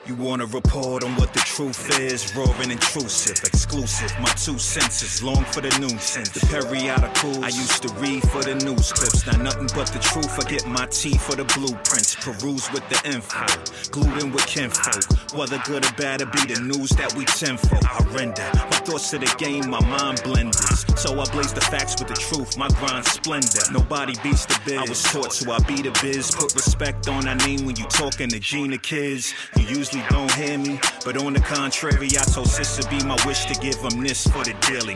You wanna report on what the truth is? Raw and intrusive, exclusive. My 2 senses, long for the nuisance. The periodicals I used to read for the news clips. Now nothing but the truth. I get my tea for the blueprints. Peruse with the info, glued in with kinfolk. Whether good or bad, it be the news that we tenfold. I render my thoughts to the game, my mind blenders. So I blaze the facts with the truth. My grind splendor. Nobody beats the biz. I was taught to I be the biz. Put respect on our name when you talking to Gina kids. You usually don't hear me, but on the contrary, I told sis to be my wish to give them this for the daily.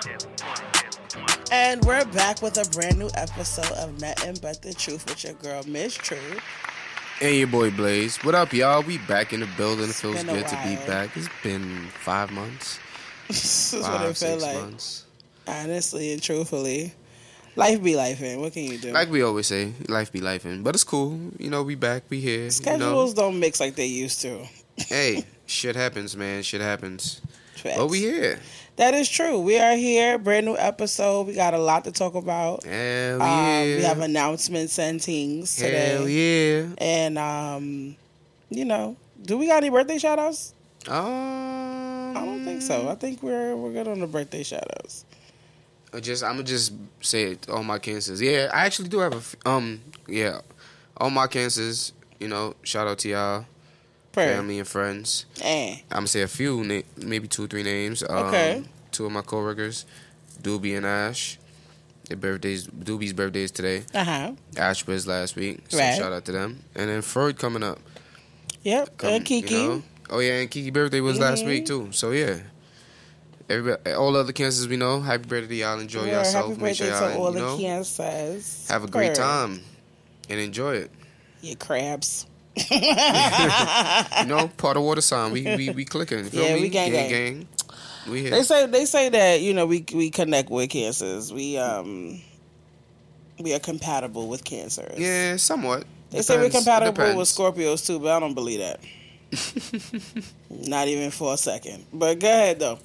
Mwah. And we're back with a brand new episode of Nothing But the Truth with your girl, Miss Truth. And your boy Blaze. What up, y'all? We back in the building. It feels been a good to be while. back. It's been 5 months. This is 5, what it felt 6 like. months. Honestly and truthfully. Life be lifing. What can you do? Like we always say, life be lifing. But it's cool. You know, we back. We here. Schedules don't mix like they used to. Hey, shit happens, man. Shit happens. Facts. But we here. That is true. We are here. Brand new episode. We got a lot to talk about. Hell yeah. We have announcements and things today. Hell yeah. And, you know, do we got any birthday shout-outs? I I don't think so. I think we're good on the birthday shout-outs. I'm gonna just say it. All my cancers. Yeah, I actually do have yeah, all my cancers. You know, shout out to y'all, family and friends. I'm gonna say a few, maybe 2 or 3 names. Okay. 2 of my coworkers, Doobie and Ash. Their birthdays. Doobie's birthday is today. Ash was last week. So Right. shout out to them. And then Freud coming up. Yep. And Kiki. You know? Oh yeah, and Kiki's birthday was last week too. So yeah. Everybody, all other cancers we know, happy birthday to y'all. Enjoy yourself. Happy Make birthday sure y'all, to all you know, the cancers. have a great time and enjoy it. You crabs. You know, part of water sign. We clicking. Feel Yeah, me? we gang. We here. They say that, you know, we connect with cancers. We are compatible with cancers. Yeah, somewhat. They say we're compatible Depends. with Scorpios too, but I don't believe that. Not even for a second. But go ahead though.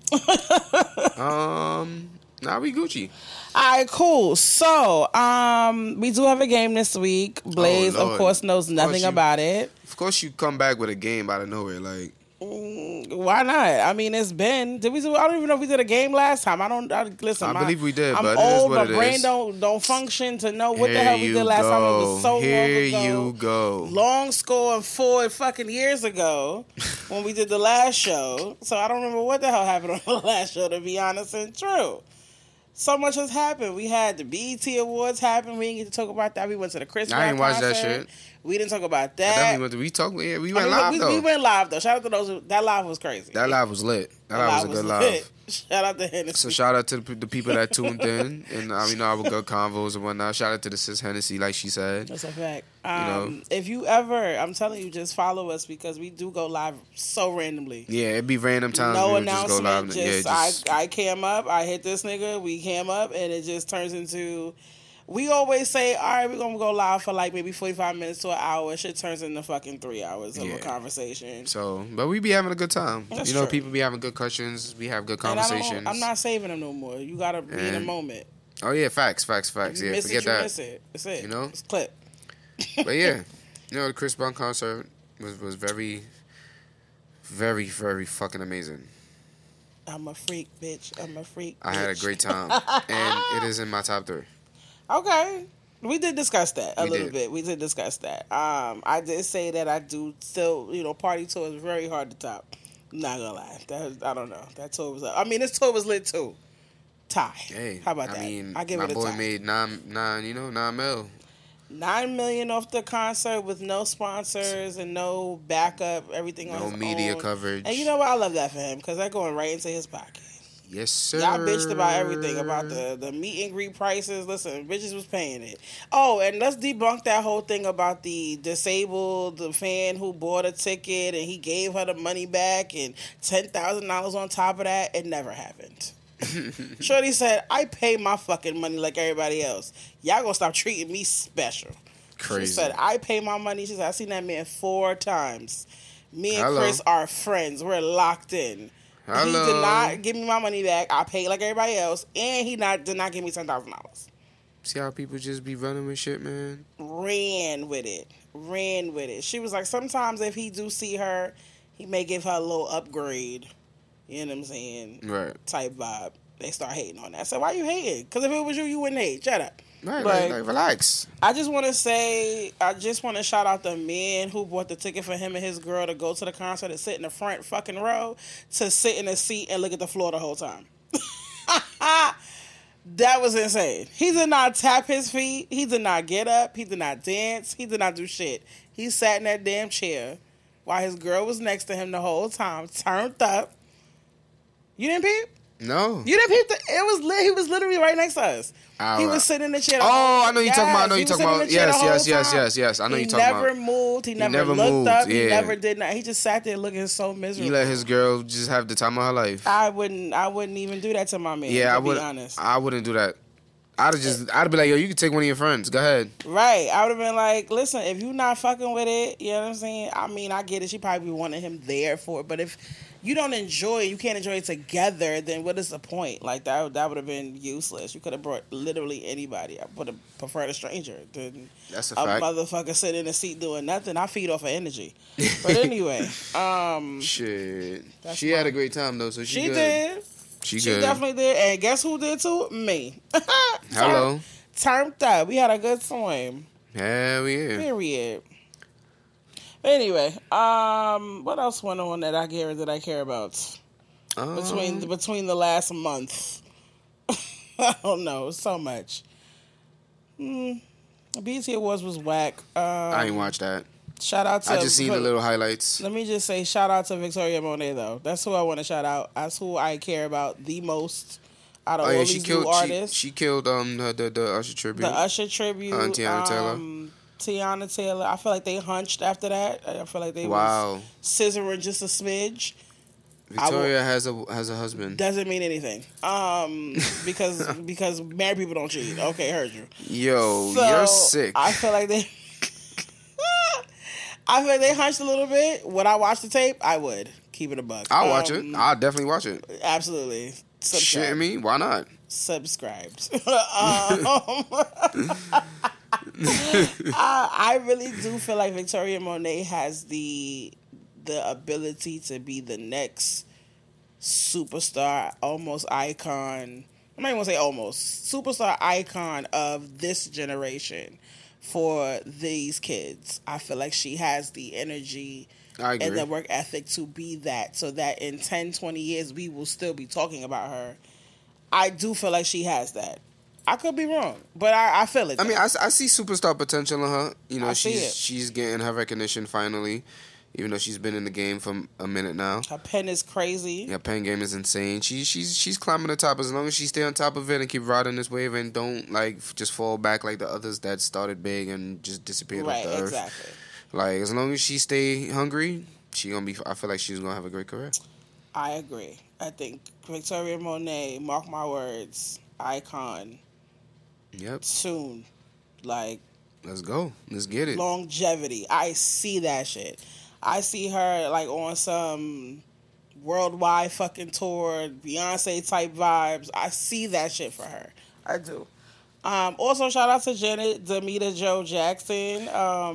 Nah, we Gucci. All right, cool. So, we do have a game this week. Blaze, Oh, of course, knows nothing about it. Of course, you come back with a game out of nowhere, like. Why not? I mean, it's been. Did we? I don't even know if we did a game last time. Listen. I believe we did, I'm but old. it is what My it brain is. don't function to know what the Here hell we you did last time. It go. was so long ago. Here you go. Long score and 4 fucking years ago when we did the last show. So I don't remember what the hell happened on the last show, to be honest and true. So much has happened. We had the BET Awards happen. We didn't get to talk about that. We went to the Chris Brown I ain't watched that concert. shit. We didn't talk about I that. definitely we went live though. We went live though. Shout out to those. That live was crazy. That live was lit. That live was a good lit. live. Shout out to Hennessy. So shout out to the people that tuned in and you know, our good convos and whatnot. Shout out to the sis Hennessy, like she said. That's a fact. know? If you ever, I'm telling you, just follow us because we do go live so randomly. Yeah, it'd be random times. No we would just go announcement. live. I came up, I hit this nigga, we came up, and it just turns into. We always say, all right, we're gonna go live for like maybe 45 minutes to an hour. Shit turns into fucking 3 hours of a conversation. So, but we be having a good time. That's you know, true. people be having good questions. We have good And conversations. I'm not saving them no more. You gotta be in the moment. Oh yeah, facts. If you Yeah, miss forget it, you that. miss it. That's it. You know? It's clip. But yeah, you know, the Chris Brown concert was very, very, very fucking amazing. I'm a freak, bitch. I'm a freak. I had a great time, and it is in my top 3. Okay. We did discuss that a We little did. bit. We did discuss that. I did say that I do still, Party Tour is very hard to top. I'm not gonna lie. I don't know. That tour was up. I mean, this tour was lit too. Tie. Hey, How about that? I mean, I give my it a boy tie. made 9 mil. $9 million off the concert with no sponsors and no backup. Everything on No his media own. coverage. And you know what? I love that for him because they're going right into his pocket. Yes, sir. Y'all bitched about everything, about the meet and greet prices. Listen, bitches was paying it. Oh, and let's debunk that whole thing about the disabled fan who bought a ticket and he gave her the money back and $10,000 on top of that. It never happened. Shorty said, I pay my fucking money like everybody else. Y'all gonna stop treating me special. Crazy. She said, I pay my money. She said, I seen that man 4 times. Me and Hello. Chris are friends. We're locked in. Hello. He did not give me my money back. I paid like everybody else, and he did not give me $10,000. See how people just be running with shit, man? Ran with it. She was like, sometimes if he do see her, he may give her a little upgrade. You know what I'm saying? Right. Type vibe. They start hating on that. So why you hating? Because if it was you wouldn't hate. Shut up. Right, like relax. I just want to shout out the men who bought the ticket for him and his girl to go to the concert and sit in the front fucking row to sit in a seat and look at the floor the whole time. That was insane. He did not tap his feet. He did not get up. He did not dance. He did not do shit. He sat in that damn chair while his girl was next to him the whole time, turned up. You didn't peep? No. You didn't peep? It was lit. He was literally right next to us. He was sitting in the chair. I know you're talking about. I know you're talking about. Yes. I know you're talking about. He never moved. He never looked up. Yeah. He never did nothing. He just sat there looking so miserable. You let his girl just have the time of her life. I wouldn't even do that to my man. Yeah, to be honest. I wouldn't do that. I'd be like, yo, you can take one of your friends. Go ahead. Right. I would have been like, listen, if you not fucking with it, you know what I'm saying? I mean, I get it. She probably wanted him there for it. But if you don't enjoy it, you can't enjoy it together, then what is the point? Like, that would have been useless. You could have brought literally anybody. I would have preferred a stranger than That's a fact. Motherfucker sitting in a seat doing nothing. I feed off of energy. But anyway. Shit. She had a great time, though, so she good. Did. She definitely did. And guess who did too? Me. Hello. Turned up. We had a good time. Hell yeah. Period. Anyway, what else went on that I care about? Between the last month. I don't know. So much. BET Awards was whack. I ain't watched that. Shout out to... I just seen the little highlights. Let me just say shout out to Victoria Monet, though. That's who I want to shout out. That's who I care about the most out of all these new artists. She killed the Usher tribute. The Usher tribute. Tiana Taylor. Tiana Taylor. I feel like they hunched after that. I feel like they was scissoring just a smidge. Victoria has a husband. Doesn't mean anything. Because married people don't cheat. Okay, heard you. Yo, you're sick. I feel like they hunched a little bit. Would I watch the tape? I would. Keep it a buck. I'll watch it. I'll definitely watch it. Absolutely. Subscribe. Shit me? Why not? Subscribed. I really do feel like Victoria Monet has the ability to be the next superstar, almost icon. I'm not even gonna say almost superstar icon of this generation for these kids. I feel like she has the energy and the work ethic to be that, so that in 10, 20 years we will still be talking about her. I do feel like she has that. I could be wrong, but I feel it. I mean, I see superstar potential in her. You know, she's getting her recognition finally, even though she's been in the game for a minute now. Her pen is crazy. Her pen game is insane. She's climbing the top. As long as she stay on top of it and keep riding this wave and don't like just fall back like the others that started big and just disappeared off the earth. Exactly. Like, as long as she stay hungry, I feel like she's gonna have a great career. I agree. I think Victoria Monet, mark my words, icon. Yep. Soon. Like, let's go. Let's get it. Longevity. I see that shit. I see her like on some worldwide fucking tour, Beyonce type vibes. I see that shit for her. I do. Also, shout out to Janet Demita Jo Jackson.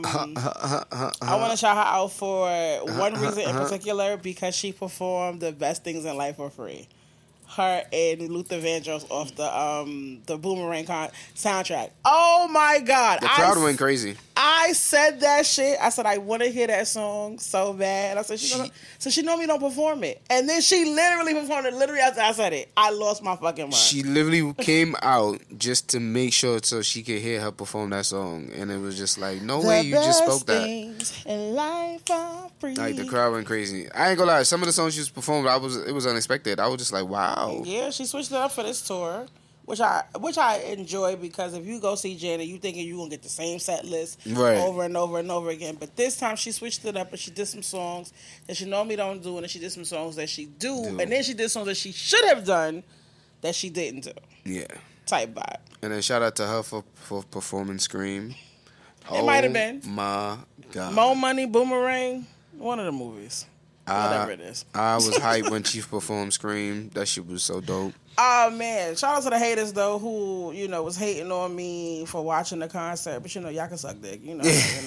I want to shout her out for one reason in particular, because she performed The Best Things in Life for free. Her and Luther Vandross off the Boomerang soundtrack. Oh my God. The crowd went crazy. I said that shit. I said I want to hear that song so bad. I said she normally don't perform it. And then she literally performed it literally after I said it. I lost my fucking mind. She literally came out just to make sure so she could hear her perform that song. And it was just like, no way you just spoke that. In life are free. Like, the crowd went crazy. I ain't gonna lie, some of the songs she was performing, it was unexpected. I was just like, wow. Yeah, she switched it up for this tour, which I enjoy, because if you go see Janet, you thinking you gonna get the same set list over and over and over again. But this time she switched it up and she did some songs that she normally don't do, and then she did some songs that she do, and then she did songs that she should have done that she didn't do. Yeah. Type vibe. And then shout out to her for performing Scream. It might have been. My God. Mo Money, Boomerang, one of the movies. Whatever it is. I was hyped when she performed Scream. That shit was so dope. Oh man, shout out to the haters though who, you know, was hating on me for watching the concert, but you know, y'all can suck dick, you know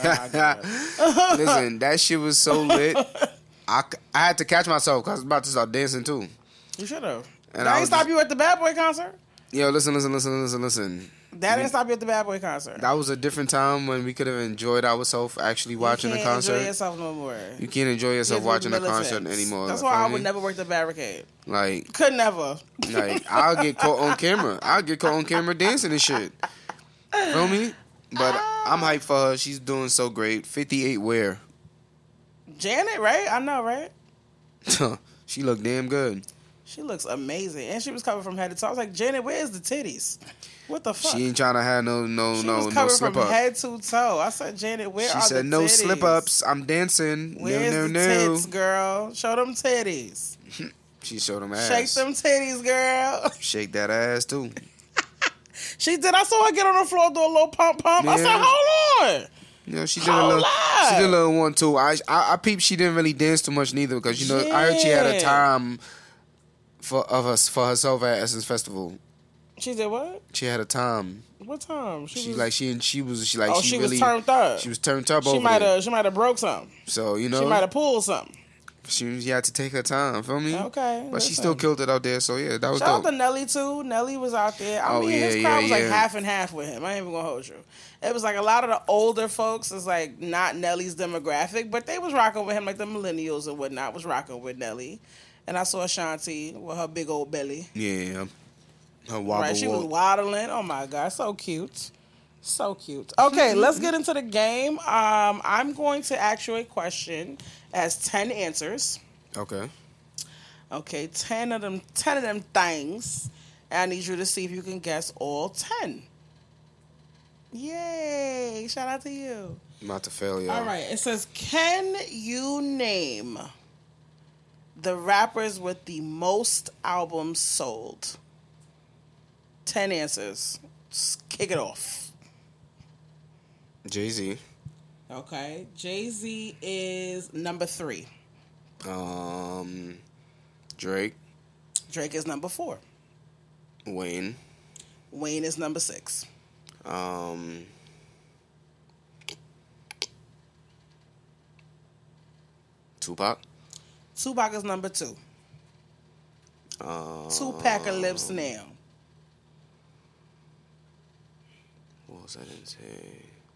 Listen, that shit was so lit. I had to catch myself because I was about to start dancing too. You should have. That ain't stop you at the Bad Boy concert? Yo, listen. That didn't stop you at the Bad Boy concert. That was a different time when we could have enjoyed ourselves actually watching the concert. You can't enjoy yourself no more. You can't enjoy yourself watching the concert anymore. That's why I would never work the barricade. Like, could never. Like, I'll get caught on camera. Dancing and shit. Feel me? But I'm hyped for her. She's doing so great. 58 where? Janet, right? I know, right? She looked damn good. She looks amazing. And she was covered from head to toe. I was like, Janet, where's the titties? What the fuck? She ain't trying to have no slip up. From head to toe. I said, Janet, where are the titties? She said, no slip ups. I'm dancing. Where's the tits, girl? Show them titties. She showed them ass. Shake them titties, girl. Shake that ass, too. She did. I saw her get on the floor, do a little pump. Yeah. I said, hold on. You know, she did a little one, too. I peeped she didn't really dance too much, neither, because, you know, I heard she had a time for herself at Essence Festival. She did what? She had a time. What time? She was turned up. She was turned up. She might have broke something. So you know, she might have pulled something. She had to take her time. Feel me? Okay. But she still killed it out there. So yeah, that was shout dope. Out to Nelly too. Nelly was out there. I mean, his crowd was like half and half with him. I ain't even gonna hold you. It was like a lot of the older folks is like not Nelly's demographic, but they was rocking with him, like the millennials and whatnot was rocking with Nelly. And I saw Ashanti with her big old belly. Yeah. Her wobble. Right, she was waddling. Oh my God, so cute. So cute. Okay, let's get into the game. I'm going to ask you a question as 10 answers. Okay. Okay, 10 of them things. I need you to see if you can guess all 10. Yay! Shout out to you. I'm about to fail, y'all. All right, it says, can you name the rappers with the most albums sold? 10 answers. Just kick it off. Jay-Z. Okay. Jay-Z is number 3. Drake. Drake is number 4. Wayne. Wayne is number 6. Tupac. Tupac is number 2. 2-pack of lips now. What was I didn't say?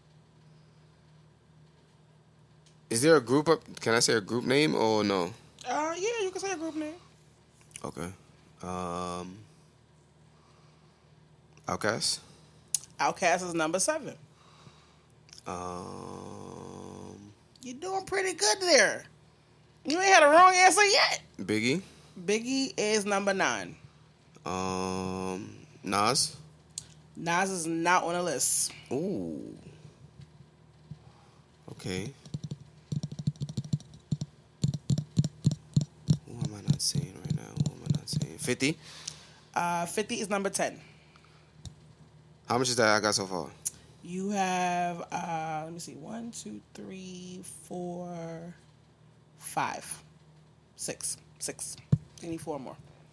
Is there a group up? Can I say a group name or no? Yeah, you can say a group name. Okay. Outkast. Outkast is number 7. You're doing pretty good there. You ain't had a wrong answer yet. Biggie. Biggie is number 9. Nas. Nas is not on the list. Ooh. Okay. Who am I not saying right now? 50? 50 is number 10. How much is that I got so far? You have, let me see, 1, 2, 3, 4, 5, 6. You need 4 more.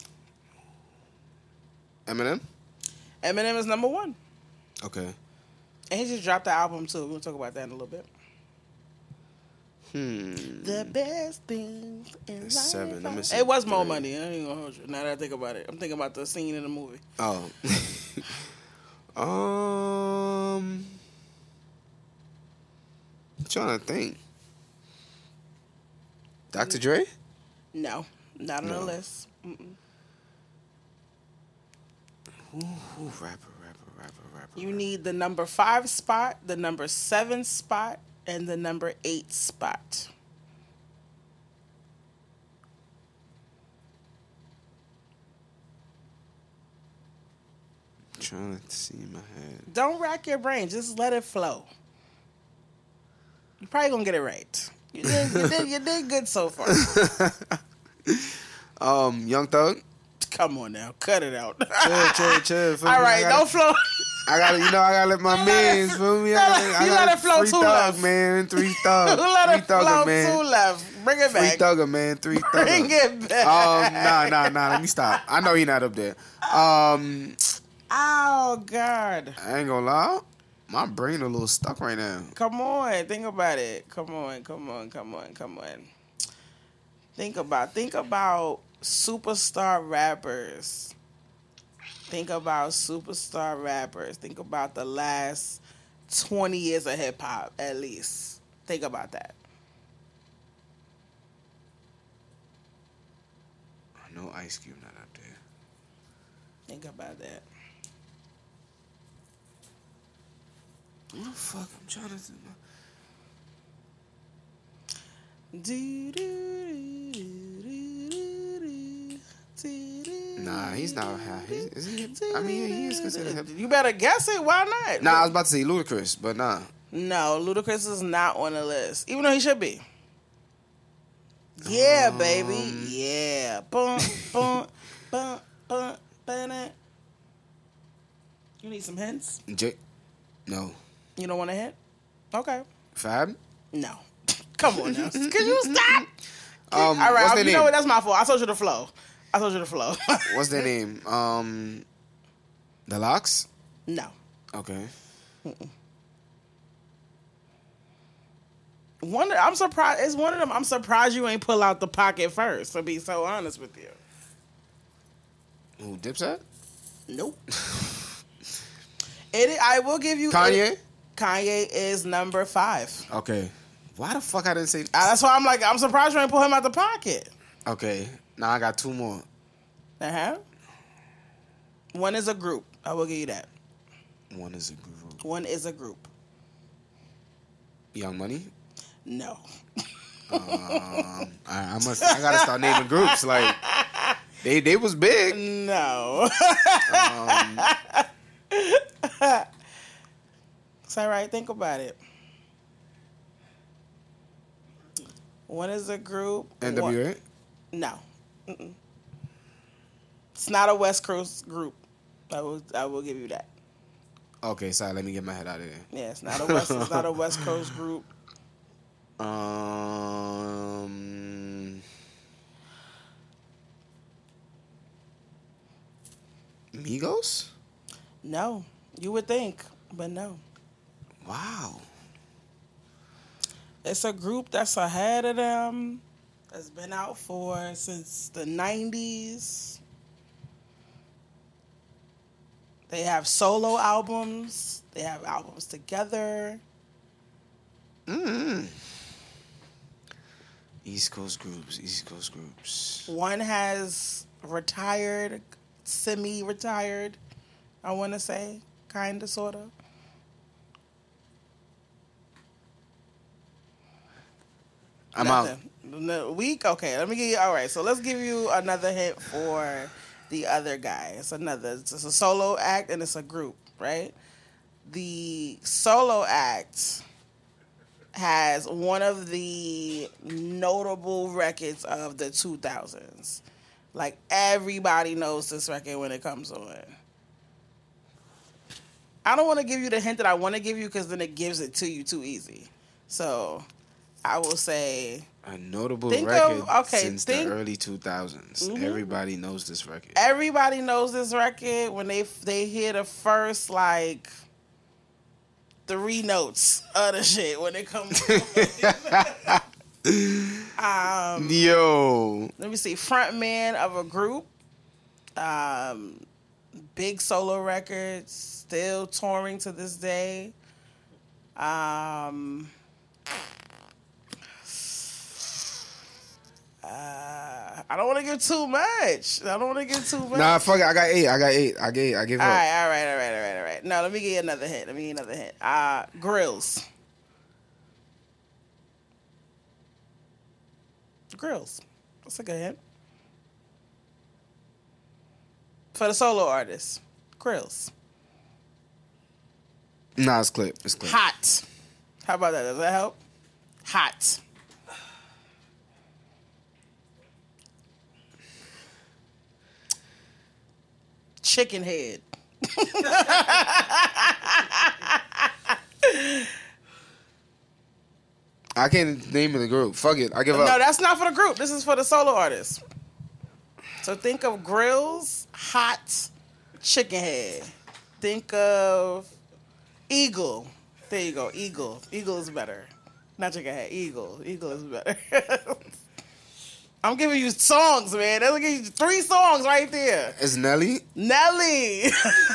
Eminem? Eminem is number 1. Okay. And he just dropped the album too. We're going to talk about that in a little bit. The best things in life. 7. Let me see. It was More Money. I ain't going to hold you. Now that I think about it. I'm thinking about the scene in the movie. Oh. I'm trying to think. Dr. Dre? No. Not on the list. Ooh, rapper. You need the number 5 spot, the number 7 spot, and the number 8 spot. I'm trying to see in my head. Don't rack your brain. Just let it flow. You're probably going to get it right. You did good so far. Young Thug? Come on now. Cut it out. Chill. All right. Don't flow. I gotta let my man feel me. I let it flow two left, man. 3 Thug. Let it flow man. 2 left. Bring it back. 3 Thugger, man. 3 Thugger. Bring it back. Nah. Let me stop. I know he not up there. Oh God. I ain't gonna lie. My brain a little stuck right now. Come on, think about it. Come on. Think about superstar rappers. Think about the last 20 years of hip hop, at least. Think about that. I know Ice Cube not up there. Think about that. Who the fuck? I'm trying to think. Nah, he's not. Is he? I mean, he is considered hip. You better guess it. Why not? Nah, I was about to say Ludacris, but nah. No, Ludacris is not on the list, even though he should be. Yeah, baby. Yeah. Boom, boom, boom, boom, boom. You need some hints? No. You don't want a hint? Okay. Fab? No. Come on now. Can you stop? All right. What's their name? Know what? That's my fault. I told you to flow. What's their name? The Lox? No. Okay. I'm surprised. It's one of them. I'm surprised you ain't pull out the pocket first, to be so honest with you. Who, Dipset? Nope. I will give you... Kanye? Kanye is number 5. Okay. Why the fuck I didn't say... That's why I'm surprised you ain't pull him out the pocket. Okay. Now I got 2 more. Uh-huh. One is a group. I will give you that. One is a group. Young Money? No. I gotta start naming groups. Like, they was big. No. It's all right. Think about it. One is a group. NWA? No. Mm-mm. It's not a West Coast group. I will give you that. Okay, sorry. Let me get my head out of there. Yeah, it's not a West Coast group. Migos? No. You would think, but no. Wow. It's a group that's ahead of them. That's been out since the 90s. They have solo albums. They have albums together. East Coast groups. One has retired, semi-retired, I want to say. Kind of, sort of. I'm out. Week? Okay, let me give you... All right, so let's give you another hint for the other guy. It's a solo act and it's a group, right? The solo act has one of the notable records of the 2000s. Like, everybody knows this record when it comes on. I don't want to give you the hint that I want to give you because then it gives it to you too easy. So, I will say... A notable record since the early 2000s. Mm-hmm. Everybody knows this record. Everybody knows this record when they hear the first, 3 notes of the shit when it comes Yo. Let me see. Frontman of a group. Big solo records. Still touring to this day. I don't want to give too much. Nah, fuck it. I got 8. I give up. All right. No, let me give you another hint. Grills. That's a good hint. For the solo artist. Grills. Nah, it's Clip. Hot. How about that? Does that help? Hot. Chicken head. I can't name the group. Fuck it. I give up. No, that's not for the group. This is for the solo artist. So think of Grills, Hot, Chicken Head. Think of Eagle. There you go. Eagle. Eagle is better. Not Chicken Head. Eagle. Eagle is better. I'm giving you songs, man. They'll give you 3 songs right there. Is Nelly? Nelly.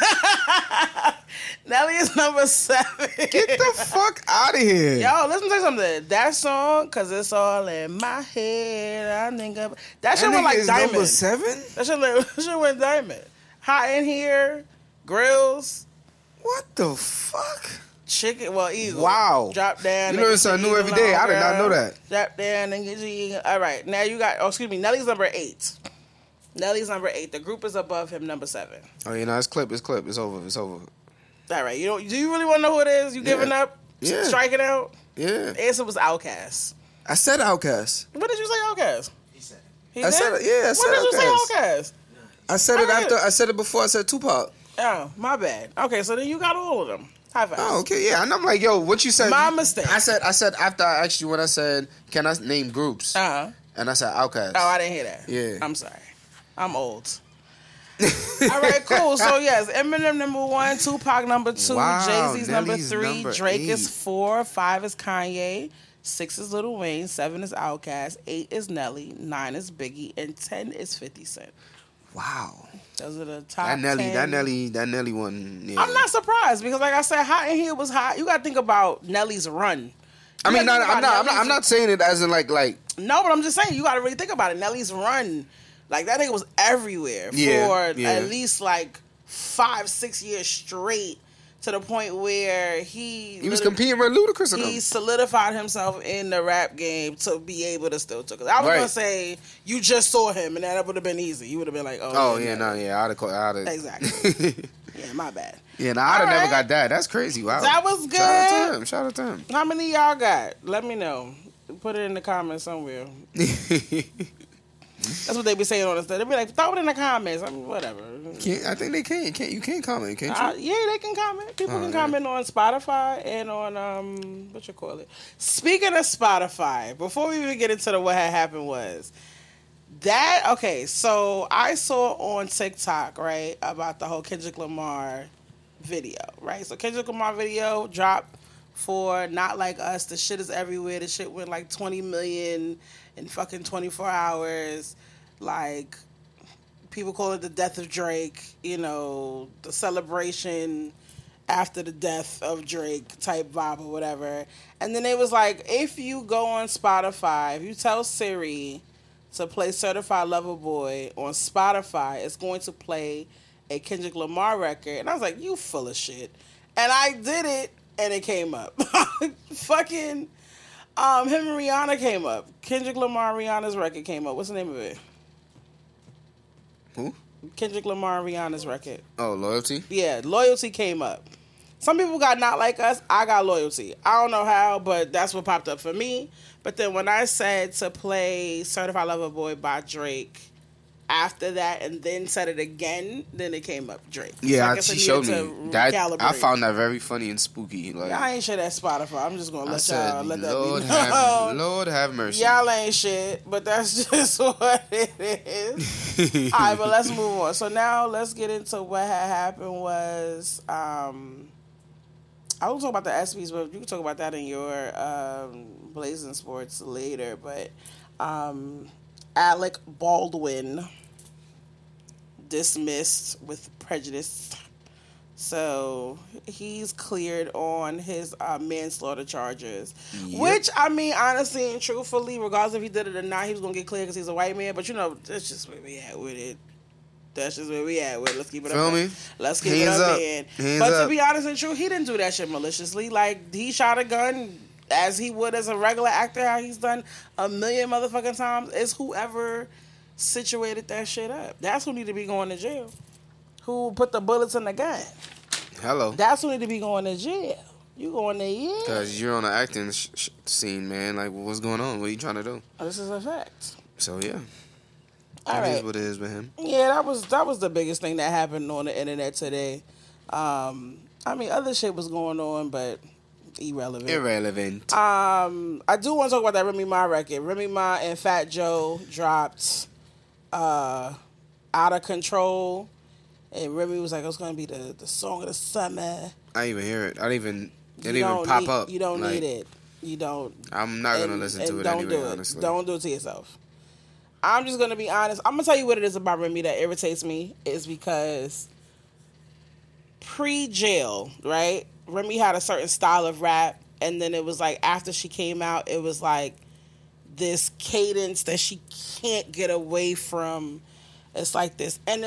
Nelly is number 7. Get the fuck out of here. Yo, let me tell you something. That song, Cause It's All in My Head. I think of that shit went like Diamond. Number 7? That shit went Diamond. Hot in Here, Grills. What the fuck? Chicken, well, Eagle. Wow. Drop down. You learn something new every day. I did not know that. Drop down and get you. All right, now you got. Oh, excuse me. Nelly's number 8. Nelly's number 8. The group is above him, number 7. Oh, you know, it's clip. It's over. All right. Do you really want to know who it is? You giving up? Yeah. Striking out? Yeah. The answer was Outkast. I said Outkast. When did you say Outkast? He said it. I said it. Yeah, I said When did you say Outkast? I said it after. I said it before I said Tupac. Oh, my bad. Okay, so then you got all of them. High five. Oh, okay, yeah. And I'm like, yo, what you said? My mistake. I said after I asked you when I said, can I name groups? Uh-huh. And I said Outkast. Oh, I didn't hear that. Yeah. I'm sorry. I'm old. All right, cool. So, yes, Eminem number 1, Tupac number 2, Wow, Jay-Z's Nelly's number 3, number Drake 8. is 4, 5 is Kanye, 6 is Lil Wayne, 7 is Outkast, 8 is Nelly, 9 is Biggie, and 10 is 50 Cent. Wow. Those are the top That 10. Nelly one. Yeah. I'm not surprised because, like I said, Hot in Here was hot. You got to think about Nelly's run. I mean, I'm not saying it as in like. No, but I'm just saying you got to really think about it. Nelly's run, like that nigga was everywhere for at least like 5-6 years straight. To the point where he was competing with Ludacris. He solidified himself in the rap game to be able to still talk. I was gonna say you just saw him, and that would have been easy. You would have been like, I'd have exactly. Yeah, my bad. Yeah, I'd have never got that. That's crazy. Wow, that was good. Shout out to him. How many y'all got? Let me know. Put it in the comments somewhere. That's what they be saying on the stuff. They be like, throw it in the comments. I mean, whatever. I think they can. You can comment, can't you? Yeah, they can comment. People can comment on Spotify and on, what you call it. Speaking of Spotify, before we even get into what had happened was, so I saw on TikTok, right, about the whole Kendrick Lamar video, right? So Kendrick Lamar video dropped for Not Like Us. The shit is everywhere. The shit went like 20 million in fucking 24 hours. Like, people call it the death of Drake, you know, the celebration after the death of Drake type vibe or whatever. And then it was like, if you go on Spotify, if you tell Siri to play Certified Lover Boy on Spotify, it's going to play a Kendrick Lamar record. And I was like, you full of shit. And I did it, and it came up. Fucking, him and Rihanna came up. Kendrick Lamar, Rihanna's record came up. What's the name of it? Who? Kendrick Lamar, Rihanna's record. Oh, Loyalty? Yeah, Loyalty came up. Some people got Not Like Us. I got Loyalty. I don't know how, but that's what popped up for me. But then when I said to play Certified Lover Boy by Drake after that and then said it again, then it came up Drake. Yeah, so she showed me. That, I found that very funny and spooky. Like, I ain't shit at Spotify. I'm just going to let y'all let that Lord be known. Lord have mercy. Y'all ain't shit, but that's just what it is. All right, but let's move on. So now let's get into what had happened was... I will talk about the ESPYs, but you can talk about that in your Blazing Sports later. But Alec Baldwin dismissed with prejudice. So he's cleared on his manslaughter charges. Yep. Which, I mean, honestly and truthfully, regardless if he did it or not, he was going to get cleared because he's a white man. But, you know, that's just where we at with it. That's just where we at with it. Let's keep it up. Me? Let's keep it up, man. But to be honest and true, he didn't do that shit maliciously. Like, he shot a gun as he would as a regular actor, how he's done a million motherfucking times. It's whoever situated that shit up. That's who need to be going to jail. Who put the bullets in the gun. Hello. That's who need to be going to jail. You going to jail. Because you're on the acting scene, man. Like, what's going on? What are you trying to do? This is a fact. So, yeah. All right. It is what it is with him. Yeah, that was the biggest thing that happened on the internet today. I mean, other shit was going on, but irrelevant. I do want to talk about that Remy Ma record. Remy Ma and Fat Joe dropped Out of Control, and Remy was like, "It's gonna be the song of the summer." I didn't even hear it. It didn't even pop up. You don't need it. You don't. I'm not gonna listen to it anyway. Honestly, don't do it to yourself. I'm just gonna be honest. I'm gonna tell you what it is about Remy that irritates me is because pre-jail, right? Remy had a certain style of rap, and then it was like after she came out, it was like this cadence that she can't get away from. It's like this, and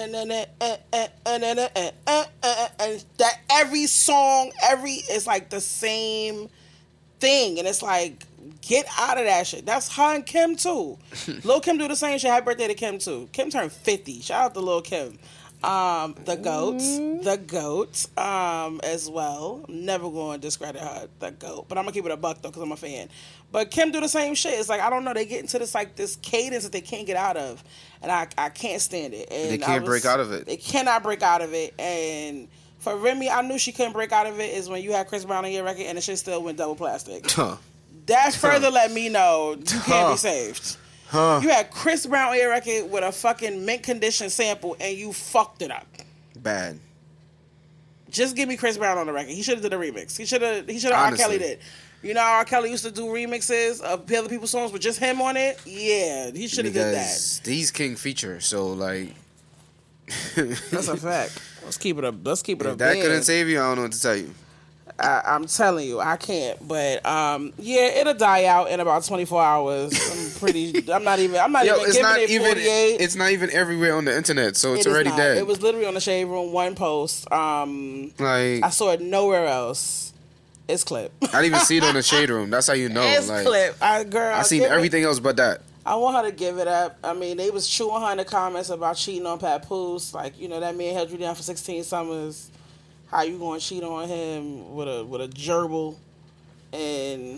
that every song, it's like the same thing, and it's like, get out of that shit. That's her and Kim too. Lil' Kim do the same shit. Happy birthday to Kim too. Kim turned 50. Shout out to Lil' Kim. The goat, as well. I'm never going to discredit her, the goat. But I'm going to keep it a buck, though, because I'm a fan. But Kim do the same shit. It's like, I don't know, they get into this, like, this cadence that they can't get out of. And I can't stand it. And they can't break out of it. They cannot break out of it. And for Remy, I knew she couldn't break out of it is when you had Chris Brown on your record and the shit still went double plastic. That further let me know you can't be saved. You had Chris Brown on your record with a fucking mint condition sample and you fucked it up. Bad. Just give me Chris Brown on the record. He should have did a remix. He should have R. Kelly did. You know how R. Kelly used to do remixes of other people's songs with just him on it? Yeah, he should have did that. He's King Feature, so like that's a fact. Let's keep it up. If that couldn't save you, I don't know what to tell you. I'm telling you, I can't. But yeah, it'll die out in about 24 hours. I'm not even giving it 48. It's not even everywhere on the internet, so it's already dead. It was literally on the Shade Room one post. I saw it nowhere else. It's clip. I didn't even see it on the Shade Room. That's how you know. It's clip. I seen everything else but that. I want her to give it up. I mean, they was chewing her in the comments about cheating on Papoose. Like, you know, that man held you down for 16 summers. How you gonna cheat on him with a gerbil? And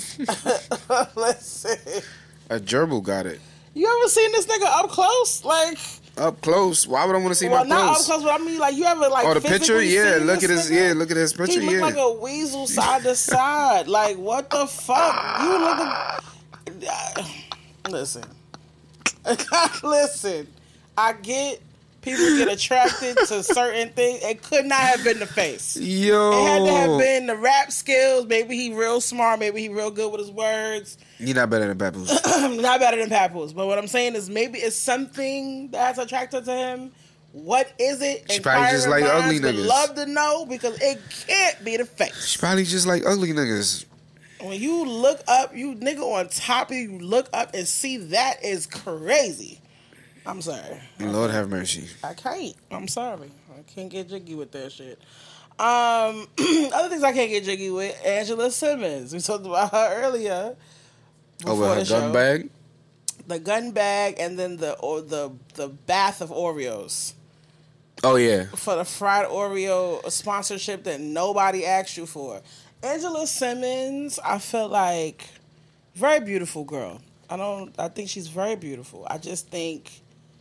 listen, a gerbil got it. You ever seen this nigga up close? Like up close? Why would I want to see him up close? Not up close, but I mean, like you ever like? Oh, the picture? Yeah, look at his. Yeah, look at his picture. He look like a weasel side to side. Like what the fuck? You look. Listen. Listen. I get. People get attracted to certain things. It could not have been the face. Yo. It had to have been the rap skills. Maybe he real smart. Maybe he real good with his words. You're not better than Papoose. Not better than Papoose. But what I'm saying is maybe it's something that's attracted to him. What is it? She probably just like ugly niggas. Would love to know because it can't be the face. She probably just like ugly niggas. When you look up, you nigga on top of you look up and see that is crazy. I'm sorry. Lord have mercy. I can't. I'm sorry. I can't get jiggy with that shit. Other things I can't get jiggy with, Angela Simmons. We talked about her earlier. Oh, with her gun bag? The gun bag and then the bath of Oreos. Oh, yeah. For the fried Oreo sponsorship that nobody asked you for. Angela Simmons, I feel like, very beautiful girl. I think she's very beautiful. I just think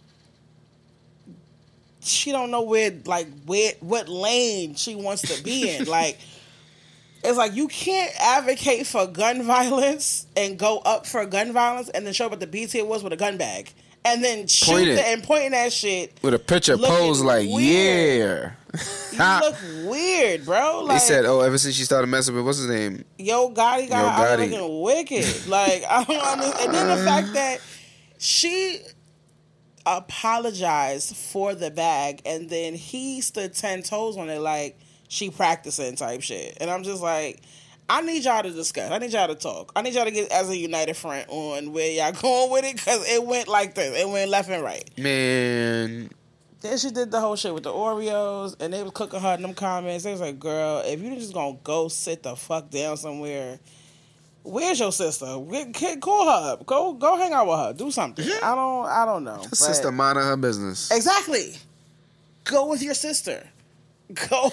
she don't know what lane she wants to be in. Like, it's like you can't advocate for gun violence and go up for gun violence and then show up at the BET Awards with a gun bag and then pointing that shit with a picture pose like weird. Yeah. You look weird, bro. Like, they said, ever since she started messing with what's his name, Yo Gotti got her out looking wicked. Like I don't understand. And then the fact that she apologized for the bag and then he stood 10 toes on it like she practicing type shit. And I'm just like, I need y'all to discuss. I need y'all to talk. I need y'all to get as a united front on where y'all going with it because it went like this. It went left and right. Man. Then she did the whole shit with the Oreos and they was cooking her in them comments. They was like, girl, if you just gonna go sit the fuck down somewhere, where's your sister? Call her up. Go hang out with her. Do something. I don't know. Her sister minding her business. Exactly. Go with your sister. Go.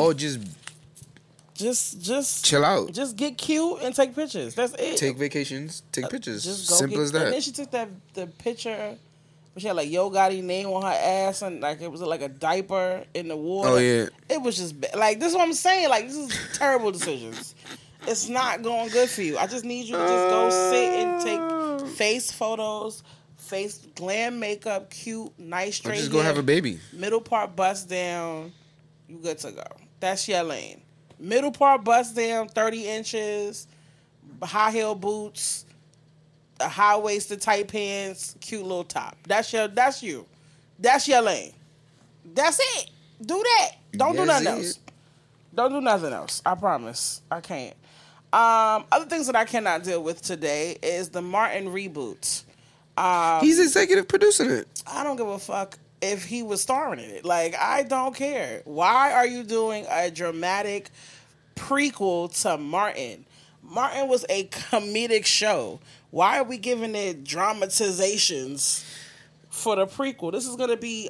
Just chill out. Just get cute and take pictures. That's it. Take vacations. Take pictures. Simple as that. And then she took the picture but she had like Yo Gotti name on her ass and like it was like a diaper in the water. Oh yeah, it was just like this is what I'm saying. Like this is terrible decisions. It's not going good for you. I just need you to just go sit and take face photos, face glam makeup, cute, nice straight. Just go have a baby. Middle part bust down. You good to go. That's your lane. Middle part bust down, 30 inches, high heel boots, a high waisted tight pants, cute little top. That's you. That's your lane. That's it. Do that. Don't do nothing else. Don't do nothing else. I promise. I can't. Other things that I cannot deal with today is the Martin reboot. He's executive producing it. I don't give a fuck if he was starring in it. Like, I don't care. Why are you doing a dramatic prequel to Martin? Martin was a comedic show. Why are we giving it dramatizations for the prequel? This is going to be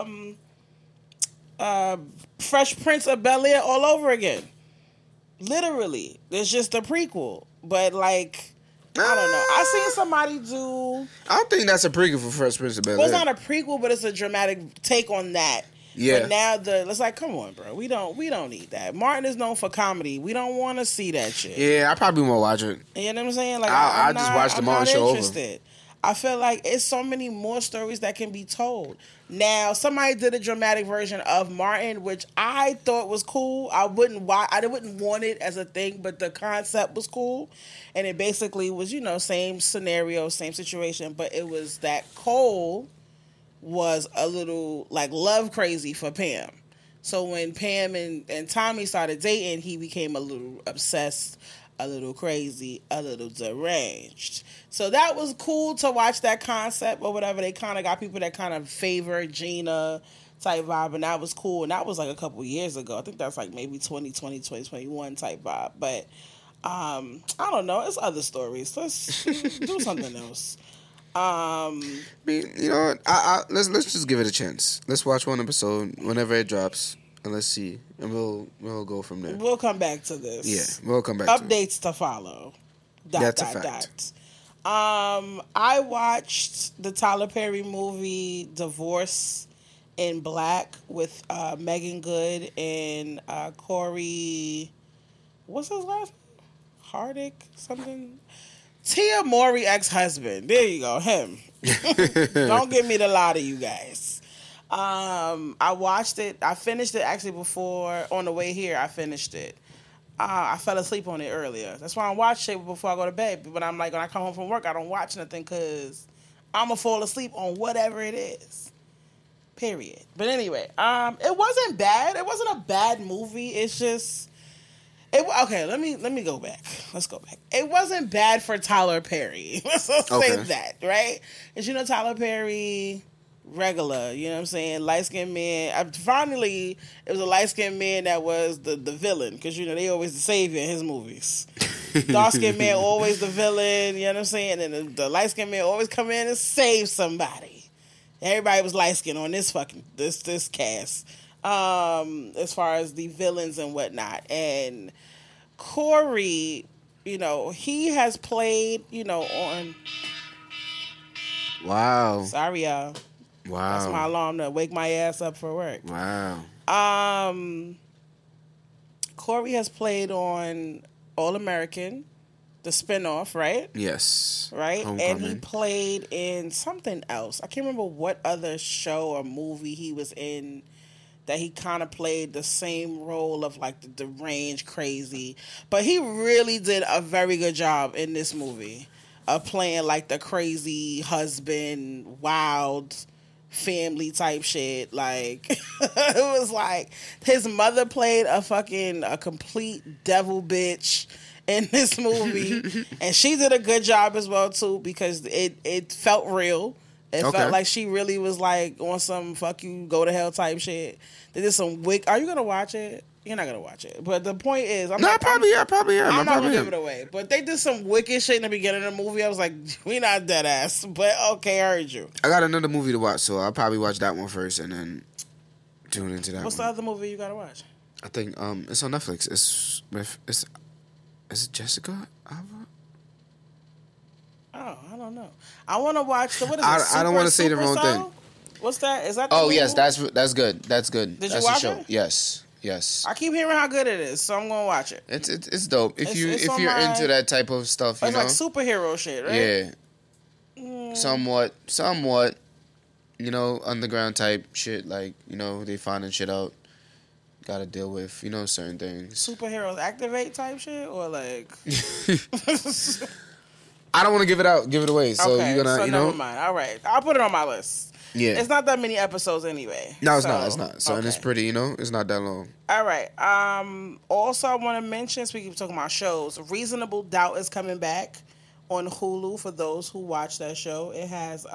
Fresh Prince of Bel-Air all over again. Literally. It's just a prequel. But, like, I don't know. I seen somebody do... I don't think that's a prequel for Fresh Prince of Bel-Air. Well, it's not a prequel, but it's a dramatic take on that. Yeah. But now it's like, come on, bro. We don't need that. Martin is known for comedy. We don't want to see that shit. Yeah, I probably won't watch it. You know what I'm saying? Like, I just watched the Martin show over. I feel like it's so many more stories that can be told. Now, somebody did a dramatic version of Martin, which I thought was cool. I wouldn't want it as a thing, but the concept was cool. And it basically was, same scenario, same situation, but it was that Cole was a little, like, love crazy for Pam. So when Pam and Tommy started dating, he became a little obsessed, a little crazy, a little deranged. So that was cool to watch that concept or whatever. They kind of got people that kind of favor Gina type vibe, and that was cool. And that was like a couple years ago. I think that's like maybe 2020, 2021 type vibe. But I don't know. It's other stories. Let's do something else. You know what? Let's just give it a chance. Let's watch one episode whenever it drops, and let's see, and we'll go from there. We'll come back to this. Yeah, we'll come back. Updates to follow. That's a fact. I watched the Tyler Perry movie Divorce in Black with Megan Good and Corey. What's his last name? Hardick something. Tia Mowry ex-husband. There you go, him. Don't get me to lie to you guys. I watched it. I finished it actually before, on the way here, I finished it. I fell asleep on it earlier. That's why I watch it before I go to bed. But I'm like, when I come home from work, I don't watch nothing because I'm going to fall asleep on whatever it is. Period. But anyway, it wasn't bad. It wasn't a bad movie. It's just... Okay, let me go back. Let's go back. It wasn't bad for Tyler Perry. Let's say that, right? Because Tyler Perry, regular, you know what I'm saying? Light-skinned man. Finally, it was a light-skinned man that was the villain. Because, they always the savior in his movies. Dark-skinned man, always the villain, you know what I'm saying? And the light-skinned man always come in and save somebody. Everybody was light-skinned on this cast. As far as the villains and whatnot. And Corey, he has played, on... Wow. Sorry, y'all. Wow. That's my alarm to wake my ass up for work. Wow. Corey has played on All American, the spinoff, right? Yes. Right? Homecoming. And he played in something else. I can't remember what other show or movie he was in that he kind of played the same role of like the deranged crazy. But he really did a very good job in this movie of playing like the crazy husband, wild family type shit. Like, it was like his mother played a complete devil bitch in this movie. And she did a good job as well too, because it felt real. It felt like she really was like on some fuck you, go to hell type shit. They did some Are you gonna watch it? You're not gonna watch it. But the point is, I'm not gonna give it away. But they did some wicked shit in the beginning of the movie. I was like, we not dead ass. But okay, I heard you. I got another movie to watch, so I'll probably watch that one first and then tune into that. What's the other movie you gotta watch? I think it's on Netflix. Is it Jessica Alba? Oh, I don't know. I want to watch the. What is it? I don't want to say the wrong thing. What's that? Is that? Oh yes, that's good. That's good. Did that's you watch it? Yes. I keep hearing how good it is, so I'm gonna watch it. It's dope. If you're into that type of stuff, you know, it's like superhero shit, right? Yeah. Somewhat. You know, underground type shit. Like, you know, they finding shit out. Got to deal with, you know, certain things. Superheroes activate type shit, or like. I don't want to give it away. So okay, you're gonna, so you know. Never mind. All right, I'll put it on my list. Yeah. It's not that many episodes anyway. No, it's not. So, and it's pretty, you know, it's not that long. All right. Also, I want to mention, speaking of talking about shows, Reasonable Doubt is coming back on Hulu for those who watch that show. It has,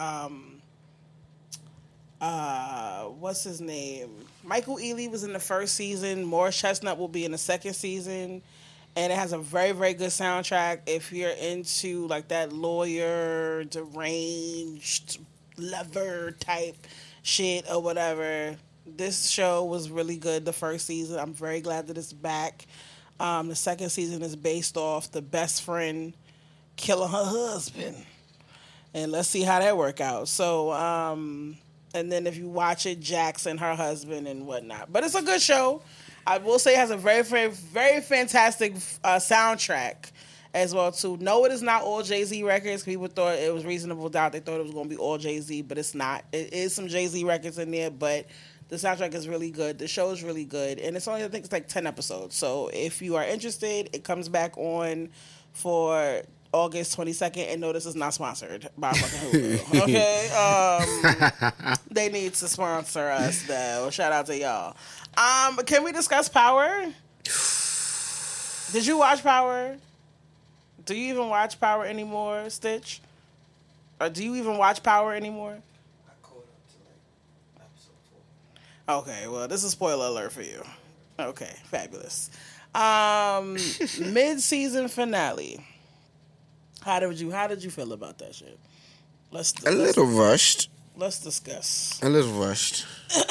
what's his name? Michael Ealy was in the first season. Morris Chestnut will be in the second season. And it has a very, very good soundtrack. If you're into, like, that lawyer, deranged lover type shit or whatever, this show was really good the first season. I'm very glad that it's back. The second season is based off the best friend killing her husband, and let's see how that work out. So and then if you watch it, Jackson, her husband and whatnot, but it's a good show. I will say it has a very, very, very fantastic soundtrack as well too. No, it is not all Jay-Z records. People thought it was Reasonable Doubt. They thought it was going to be all Jay-Z, but it's not. It is some Jay-Z records in there, but the soundtrack is really good. The show is really good, and it's only, I think it's like 10 episodes. So if you are interested, it comes back on for August 22nd, and no, this is not sponsored by fucking Hulu. Okay? They need to sponsor us, though. Shout out to y'all. Can we discuss Power? Did you watch Power? Do you even watch Power anymore, Stitch? Or do you even watch Power anymore? I caught up to like episode 4. Okay, well, this is a spoiler alert for you. Okay, fabulous. Mid-season finale. How did you feel about that shit? A little rushed. Let's discuss. A little rushed.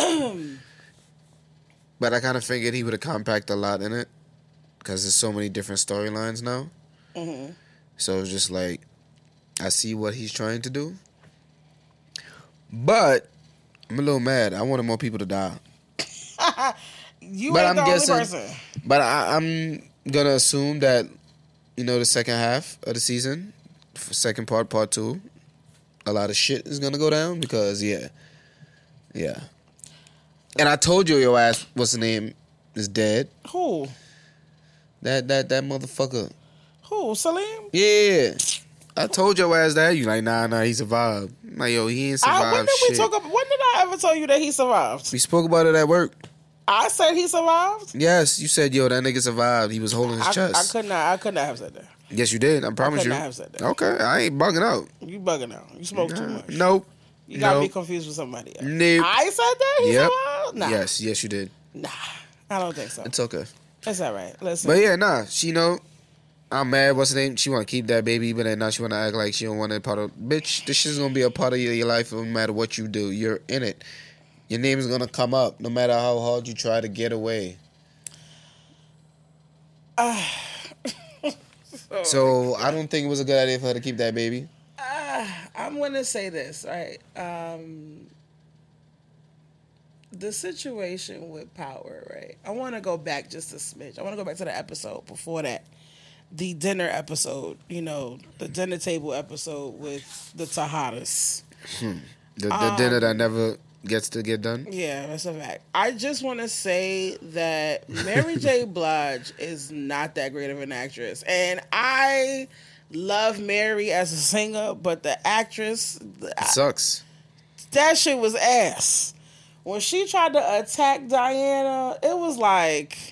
But I kind of figured he would have compacted a lot in it because there's so many different storylines now. Mm-hmm. So it's just like, I see what he's trying to do. But I'm a little mad. I wanted more people to die. You ain't the only person. But I'm going to assume that, you know, the second half of the season, second part 2, a lot of shit is going to go down because, yeah. And I told you your ass, what's the name, is dead. Who? That motherfucker. Who? Salim? Yeah. I told your ass that. You like, nah, he survived. I'm like, yo, he ain't survived when did I ever tell you that he survived? We spoke about it at work. I said he survived? Yes, you said, yo, that nigga survived. He was holding his chest. I could not have said that. Yes, you did. I promise you. I could not have said that. Okay, I ain't bugging out. You bugging out. You smoke too much. Nope. You got me confused with somebody else. Nope. I said that? He survived? Nah. Yes, you did. Nah, I don't think so. It's okay. It's all right. Listen. But yeah, nah. She know I'm mad. What's the name? She want to keep that baby, but then now she want to act like she don't want it part of. Bitch, this shit's gonna be a part of your life no matter what you do. You're in it. Your name is gonna come up no matter how hard you try to get away. So I don't think it was a good idea for her to keep that baby. I'm gonna say this, right? The situation with Power, right? I want to go back just a smidge. I want to go back to the episode before that. The dinner episode, you know, the dinner table episode with the Tejadas. The dinner that never gets to get done? Yeah, that's a fact. I just want to say that Mary J. Blige is not that great of an actress. And I love Mary as a singer, but the actress... sucks. That shit was ass. When she tried to attack Diana, it was like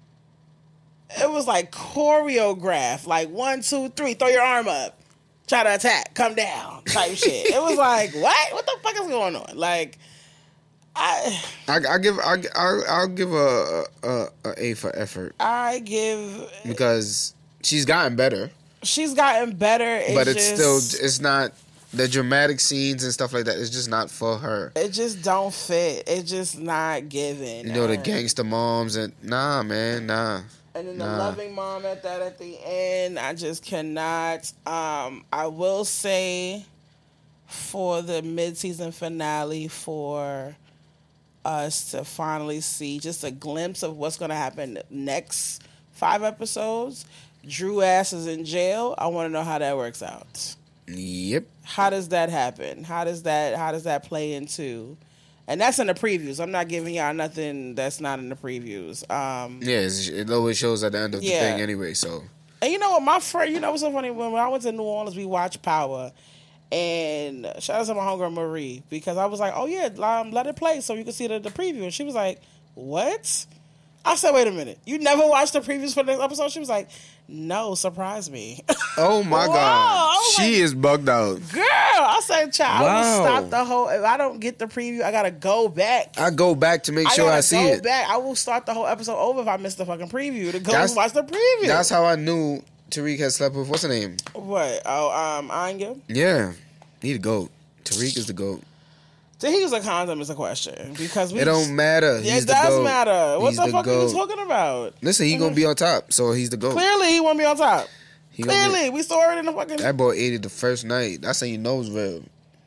choreographed. Like 1, 2, 3, throw your arm up. Try to attack, come down, type shit. It was like, what? What the fuck is going on? Like, I'll give a A for effort. Because she's gotten better. She's gotten better. But it's not the dramatic scenes and stuff like that. It's just not for her. It just don't fit. It's just not given. You know, the gangster moms and nah. And then the loving mom at the end, I just cannot. I will say for the mid-season finale for us to finally see just a glimpse of what's going to happen next 5 episodes, Drew ass is in jail. I want to know how that works out. Yep. How does that happen? How does that play into... And that's in the previews. I'm not giving y'all nothing that's not in the previews. It always shows at the end of the thing anyway, so. And you know what, my friend, you know what's so funny? When I went to New Orleans, we watched Power. And shout out to my homegirl Marie. Because I was like, oh yeah, let it play so you can see the preview. And she was like, what? I said, wait a minute. You never watched the previews for the next episode? She was like, no, surprise me. Oh my God. She is bugged out. Girl, I said, child, I will stop the whole, if I don't get the preview, I got to go back. I go back to make sure I see it. I will start the whole episode over if I miss the fucking preview to go and watch the preview. That's how I knew Tariq had slept with, what's her name? What? Oh, Anya? Yeah. He the GOAT. Tariq is the GOAT. Did he use a condom is a question. Because it don't matter. It does matter. What the fuck are you talking about? Listen, he gonna be on top, so he's the GOAT. Clearly, he won't be on top. Clearly, we saw it in the fucking... That boy ate it the first night. That's how you know it's real.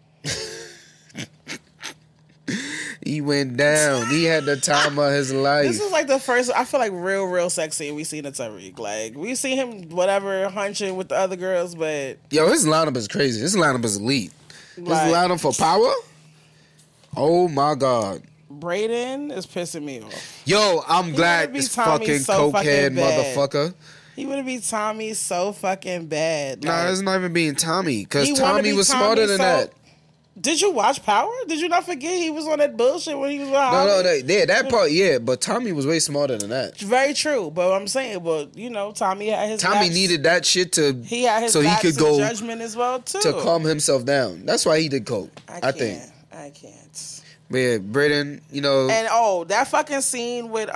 He went down. He had the time of his life. This is like the first, I feel like real sex scene we seen in Tariq. Like, we see him, whatever, hunching with the other girls, but... Yo, his lineup is crazy. His lineup is elite. His lineup for Power... Oh my God. Brayden is pissing me off. Yo, I'm glad this fucking cokehead motherfucker. He would be Tommy so fucking bad. Nah, it's not even being Tommy, because Tommy was smarter than that. Did you watch Power? Did you not forget he was on that bullshit when he was with that part, yeah, but Tommy was way smarter than that. Very true, but I'm saying, you know, Tommy had his needed that shit to... He had his so he could go judgment as well, too. To calm himself down. That's why he did coke, I think. I can't. But yeah, Brayden, you know... And, that fucking scene with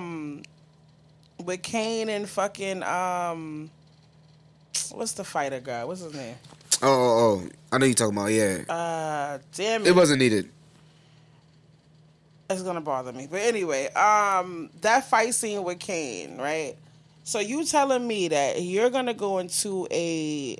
Kane and fucking, what's the fighter guy? What's his name? Oh. I know you're talking about, yeah. Damn it. It wasn't needed. It's gonna bother me. But anyway, that fight scene with Kane, right? So you telling me that you're gonna go into a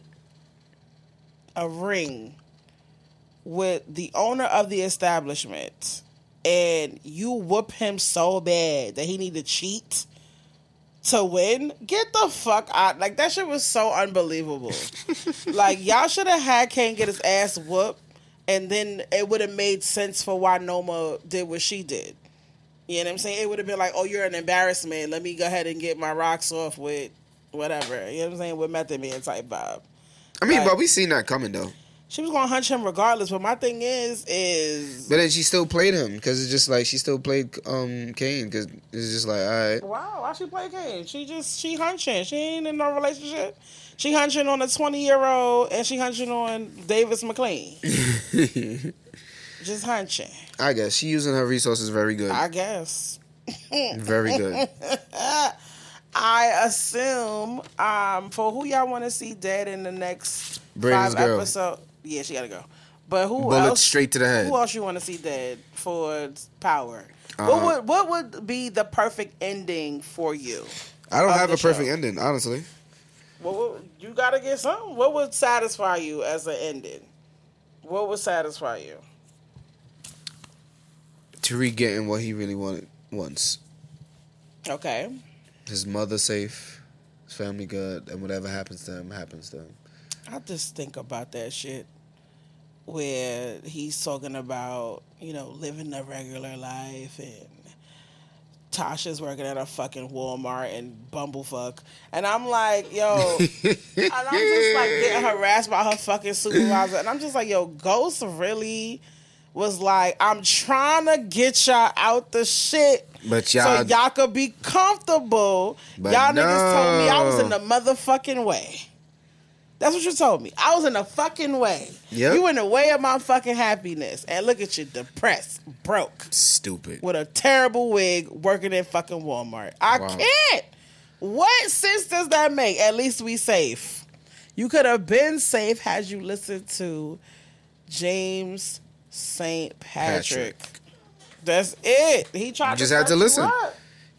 ring with the owner of the establishment and you whoop him so bad that he need to cheat to win? Get the fuck out. Like, that shit was so unbelievable. Like, y'all should have had Kane get his ass whooped, and then it would have made sense for why Noma did what she did. You know what I'm saying? It would have been like, oh, you're an embarrassment. Let me go ahead and get my rocks off with whatever. You know what I'm saying? With Method Man type vibe. I mean, but we seen that coming, though. She was going to hunch him regardless, but my thing is... But then she still played him, because it's just like, she still played Kane, because it's just like, all right. Wow, why she play Kane? She hunching. She ain't in no relationship. She hunching on a 20-year-old, and she hunching on Davis McLean. Just hunching. I guess. She using her resources very good. I guess. Very good. I assume, for who y'all want to see dead in the next Brayden's 5 episodes... Yeah, she gotta go. But who else? Straight to the head. Who else you want to see dead for Power? What would be the perfect ending for you? I don't have a perfect ending, honestly. Well, you gotta get something. What would satisfy you as an ending? What would satisfy you? Tariq getting what he really wants. Okay. His mother safe, his family good, and whatever happens to him, happens to him. I just think about that shit where he's talking about, living a regular life, and Tasha's working at a fucking Walmart and bumblefuck. And I'm like, yo, and I'm just like getting harassed by her fucking supervisor. And I'm just like, yo, Ghost really was like, I'm trying to get y'all out the shit but so y'all could be comfortable. Y'all niggas told me I was in the motherfucking way. That's what you told me. I was in the fucking way. Yep. You in the way of my fucking happiness. And look at you, depressed, broke. Stupid. With a terrible wig working in fucking Walmart. I can't. What sense does that make? At least we safe. You could have been safe had you listened to James St. Patrick. That's it. He tried to just had to listen.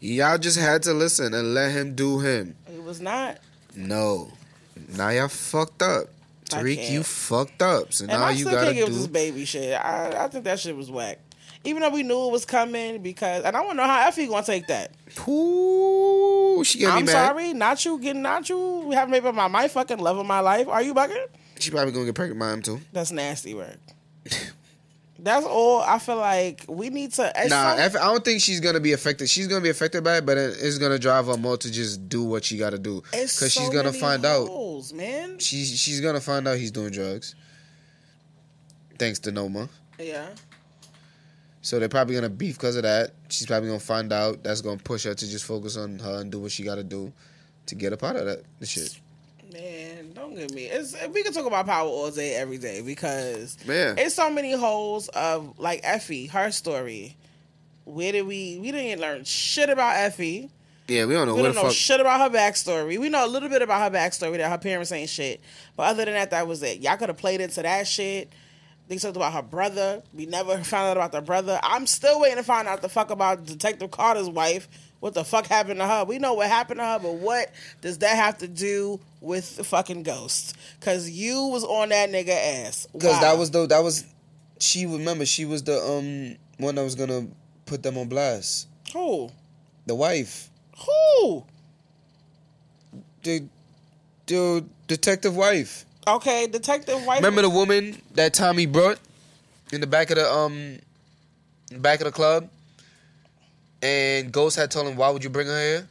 Y'all just had to listen and let him do him. It was not. No. Now y'all fucked up. Tariq, you fucked up. So now you gotta do. And I still can't get with this baby shit. I think that shit was whack. Even though we knew it was coming, because, and I want to know how Effie gonna take that. Ooh, she gonna be mad. I'm sorry, not you. We haven't made up my fucking love of my life. Are you bugging? She probably gonna get pregnant by him too. That's nasty work. That's all. I feel like we need to. I don't think she's gonna be affected. She's gonna be affected by it, but it's gonna drive her more to just do what she gotta do. Because she's gonna find out. Man. She's gonna find out he's doing drugs. Thanks to Noma. Yeah. So they're probably gonna beef because of that. She's probably gonna find out. That's gonna push her to just focus on her and do what she gotta do to get up out of that shit. Man, don't get me. We can talk about power all day, every day, because it's so many holes of, like, Effie, her story. We didn't learn shit about Effie. Yeah, we don't know. We don't know shit about her backstory. We know a little bit about her backstory, that her parents ain't shit. But other than that was it. Y'all could have played into that shit. They talked about her brother. We never found out about the brother. I'm still waiting to find out the fuck about Detective Carter's wife. What the fuck happened to her? We know what happened to her, but what does that have to do with the fucking ghost? Because you was on that nigga ass. Because she was the one that was gonna put them on blast. Who? The wife. Who? The detective wife. Okay, detective wife. Remember the woman that Tommy brought in the back of the club, and Ghost had told him, "Why would you bring her here?"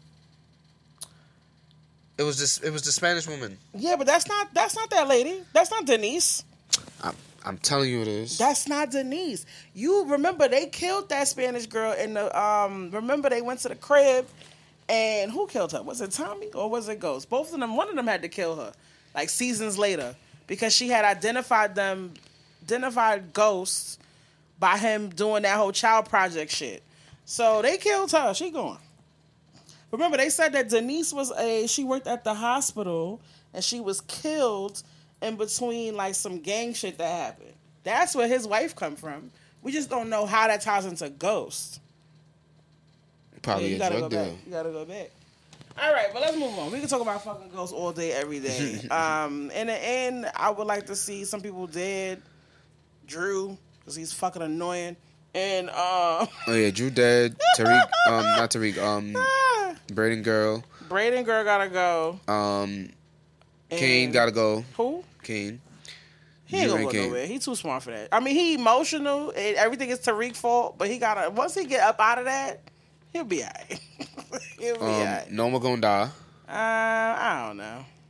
It was the Spanish woman. Yeah, but that's not that lady. That's not Denise. I'm telling you, it is. That's not Denise. You remember they killed that Spanish girl in the remember they went to the crib, and who killed her? Was it Tommy or was it Ghost? Both of them. One of them had to kill her. Like seasons later, because she had identified Ghosts by him doing that whole child project shit. So they killed her. She gone. Remember, they said that Denise she worked at the hospital and she was killed in between like some gang shit that happened. That's where his wife come from. We just don't know how that ties into Ghost. Probably a drug deal. You gotta go back. All right, but let's move on. We can talk about fucking ghosts all day, every day. In the end, I would like to see some people dead. Drew, because he's fucking annoying. And oh yeah, Drew dead. Tariq, not Tariq. Braden girl. Braden girl gotta go. Kane gotta go. Who? Kane. He ain't gonna go nowhere. He too smart for that. I mean, he emotional. And everything is Tariq's fault, but he gotta. Once he get up out of that, he'll be alright. He'll be alright. Noma gonna die. I don't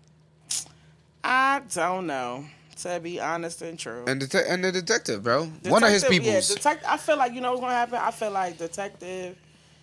know. To be honest and true. And the detective, bro. One of his peoples. Yeah, I feel like, you know what's gonna happen? I feel like Detective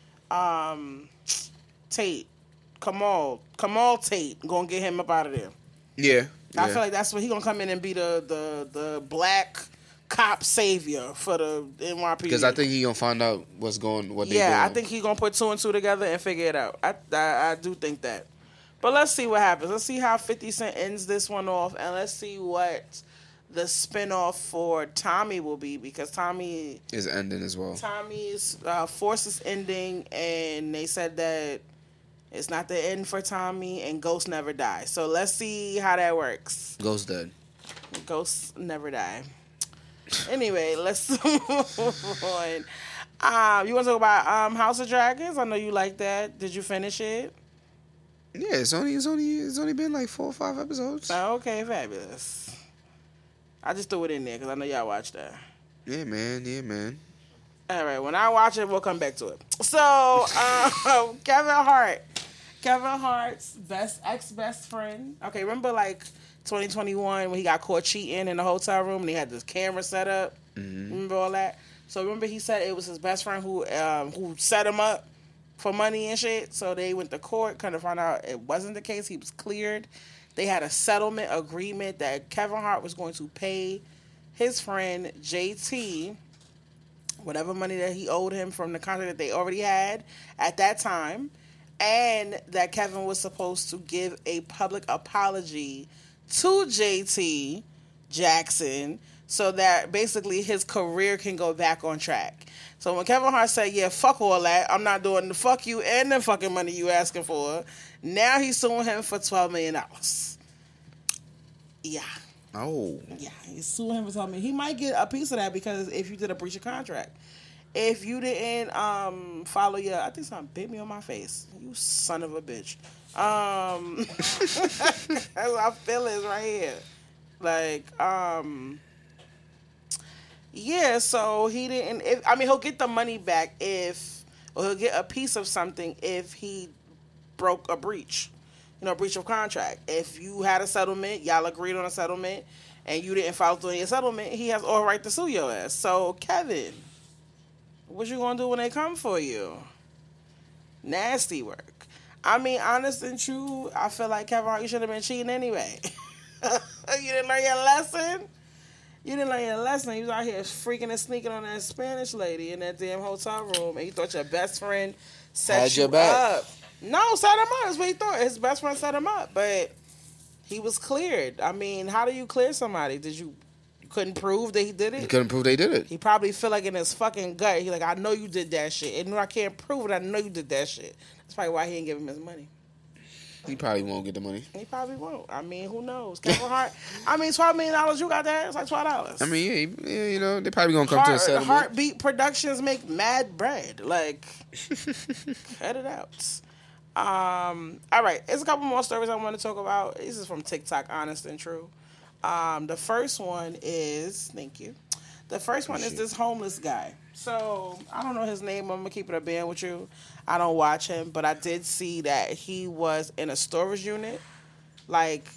Tate, Kamal Tate, gonna get him up out of there. Yeah. I feel like that's when he gonna come in and be the black cop savior for the NYPD. Because I think he gonna find out what they doing. Yeah, I think he gonna put 2 and 2 together and figure it out. I do think that. But let's see what happens. Let's see how 50 Cent ends this one off, and let's see what the spinoff for Tommy will be, because Tommy is ending as well. Tommy's force is ending, and they said that it's not the end for Tommy, and Ghost never dies. So let's see how that works. Ghost dead. Ghosts never die. Anyway, let's move on. You want to talk about House of Dragons? I know you like that. Did you finish it? Yeah, it's only been like 4 or 5 episodes. Oh, okay, fabulous. I just threw it in there because I know y'all watched that. Yeah, man. All right, when I watch it, we'll come back to it. So, Kevin Hart's ex-best friend. Okay, remember like 2021 when he got caught cheating in the hotel room and he had this camera set up? Mm-hmm. Remember all that? So remember he said it was his best friend who set him up for money and shit. So they went to court, kind of found out it wasn't the case. He was cleared. They had a settlement agreement that Kevin Hart was going to pay his friend JT whatever money that he owed him from the contract that they already had at that time, and that Kevin was supposed to give a public apology to JT Jackson so that basically his career can go back on track. So when Kevin Hart said, yeah, fuck all that, I'm not doing the fuck you and the fucking money you asking for, now he's suing him for $12 million. Yeah. Oh. Yeah, he's suing him for $12 million. He might get a piece of that because if you did a breach of contract. If you didn't follow your... I think something bit me on my face. You son of a bitch. That's what I feel is right here. Like, yeah, so he didn't... he'll get the money back or he'll get a piece of something if he broke a breach. Breach of contract. If you had a settlement, y'all agreed on a settlement, and you didn't follow through on your settlement, he has all right to sue your ass. So, Kevin, what you gonna do when they come for you? Nasty work. Honest and true, I feel like Kevin Hart, you should have been cheating anyway. You didn't learn your lesson? You didn't learn your lesson. You was out here freaking and sneaking on that Spanish lady in that damn hotel room, and you thought your best friend set you up. No, set him up. That's what he thought. His best friend set him up, but he was cleared. How do you clear somebody? You couldn't prove that he did it? You couldn't prove they did it. He probably feel like in his fucking gut, he like, I know you did that shit. And I can't prove it, I know you did that shit. That's probably why he didn't give him his money. He probably won't get the money. He probably won't. Who knows? Kevin Hart. $12 million, you got that? It's like $12. Yeah, they probably gonna come to a settlement. Heartbeat Productions make mad bread. Like, cut it out. All right, there's a couple more stories I want to talk about. This is from TikTok, honest and true. The first one is, thank you. The first one is this homeless guy. So, I don't know his name. I'm going to keep it a band with you. I don't watch him, but I did see that he was in a storage unit. Like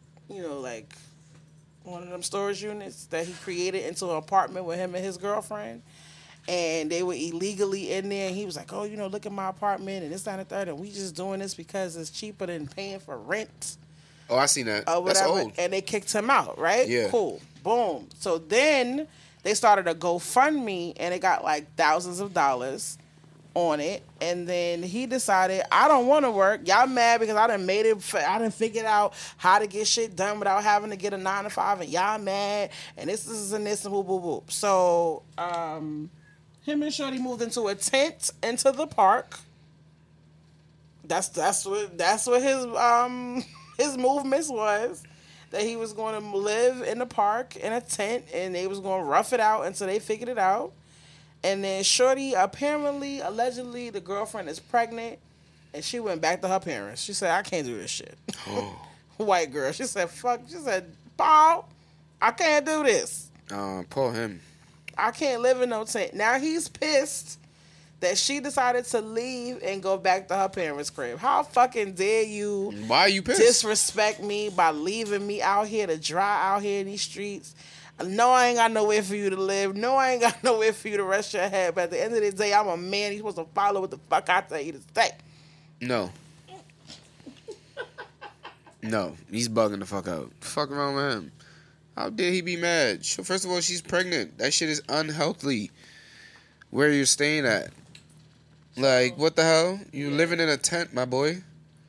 one of them storage units that he created into an apartment with him and his girlfriend. And they were illegally in there. And he was like, oh, look at my apartment and this, that, and the third. And we just doing this because it's cheaper than paying for rent. Oh, I seen that. That's old. And they kicked him out, right? Yeah. Cool. Boom. So then they started a GoFundMe, and it got like thousands of dollars on it. And then he decided, I don't want to work. Y'all mad because I done made it. I done figured out how to get shit done without having to get a 9-to-5. And y'all mad. And this and this and whoop, whoop, whoop. So him and Shorty moved into a tent into the park. That's what his movements was, that he was going to live in the park in a tent, and they was going to rough it out until they figured it out. And then Shorty, allegedly, the girlfriend is pregnant, and she went back to her parents. She said, I can't do this shit. White girl. She said, fuck. She said, Paul, I can't do this. Poor him. I can't live in no tent. Now he's pissed that she decided to leave and go back to her parents' crib. How fucking dare you? Why are you pissed? Disrespect me by leaving me out here to dry out here in these streets. No, I ain't got nowhere for you to live. No, I ain't got nowhere for you to rest your head. But at the end of the day, I'm a man. You're supposed to follow what the fuck I tell you to say. No. No, he's bugging the fuck out. Fuck around with him. How dare he be mad? First of all, she's pregnant. That shit is unhealthy. Where you're staying at. Like, what the hell? You living in a tent, my boy.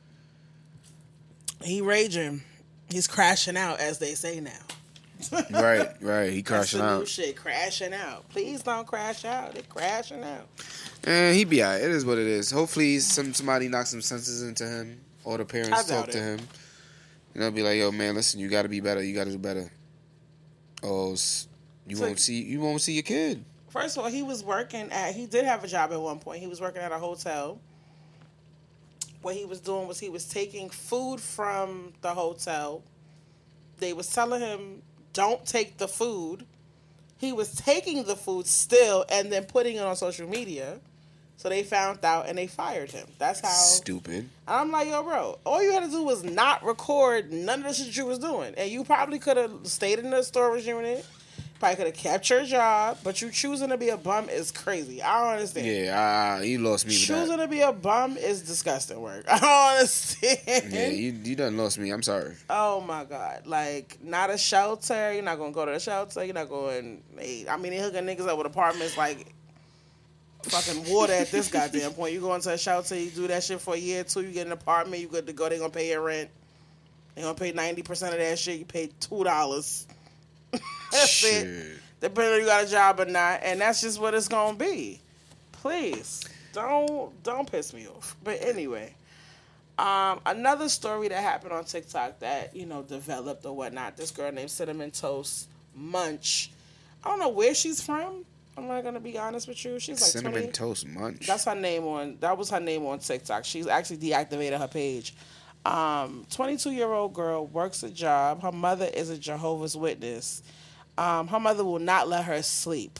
He raging. He's crashing out, as they say now. Right. He crashing out. That's the new shit, crashing out. Please don't crash out. They're crashing out. And he be alright. It is what it is. Hopefully somebody knocks some senses into him, or the parents talk to him. And they'll be like, yo, man, listen, you got to be better. You got to do better. Oh, you won't see your kid. First of all, he did have a job at one point. He was working at a hotel. What he was doing was he was taking food from the hotel. They was telling him, don't take the food. He was taking the food still and then putting it on social media. So they found out and they fired him. That's how... Stupid. I'm like, yo, bro, all you had to do was not record none of the shit you was doing. And you probably could have stayed in the storage unit. Probably could have kept your job, but you choosing to be a bum is crazy. I don't understand. Yeah, you lost me with that. Choosing to be a bum is disgusting work. I don't understand. Yeah, you done lost me. I'm sorry. Oh, my God. Like, not a shelter. You're not going to go to the shelter. You're not going... they hooking niggas up with apartments like fucking water at this goddamn point. You go into a shelter, you do that shit for a year or two, you get an apartment, you good to go, they going to pay your rent. They going to pay 90% of that shit. You pay $2. That's shit. it. depending on you got a job or not, and that's just what it's gonna be. Please don't piss me off. But anyway, another story that happened on TikTok that developed or whatnot. This girl named Cinnamon Toast Munch. I don't know where she's from. I'm not gonna be honest with you. She's like Cinnamon 20. Toast Munch. That was her name on TikTok. She's actually deactivated her page. 22-year-old girl works a job. Her mother is a Jehovah's Witness. Her mother will not let her sleep.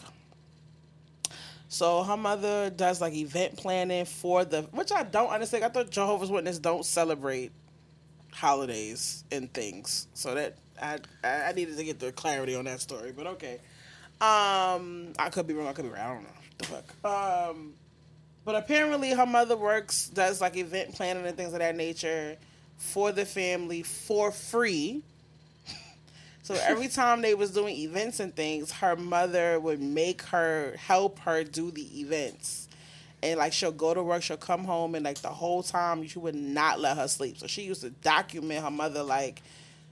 So her mother does like event planning which I don't understand. I thought Jehovah's Witnesses don't celebrate holidays and things. So that I needed to get the clarity on that story. But okay. I could be wrong. I could be right. I don't know. The fuck. But apparently her mother does like event planning and things of that nature for the family for free. So every time they was doing events and things, her mother would help her do the events. And like she'll go to work, she'll come home, and like the whole time she would not let her sleep. So she used to document her mother like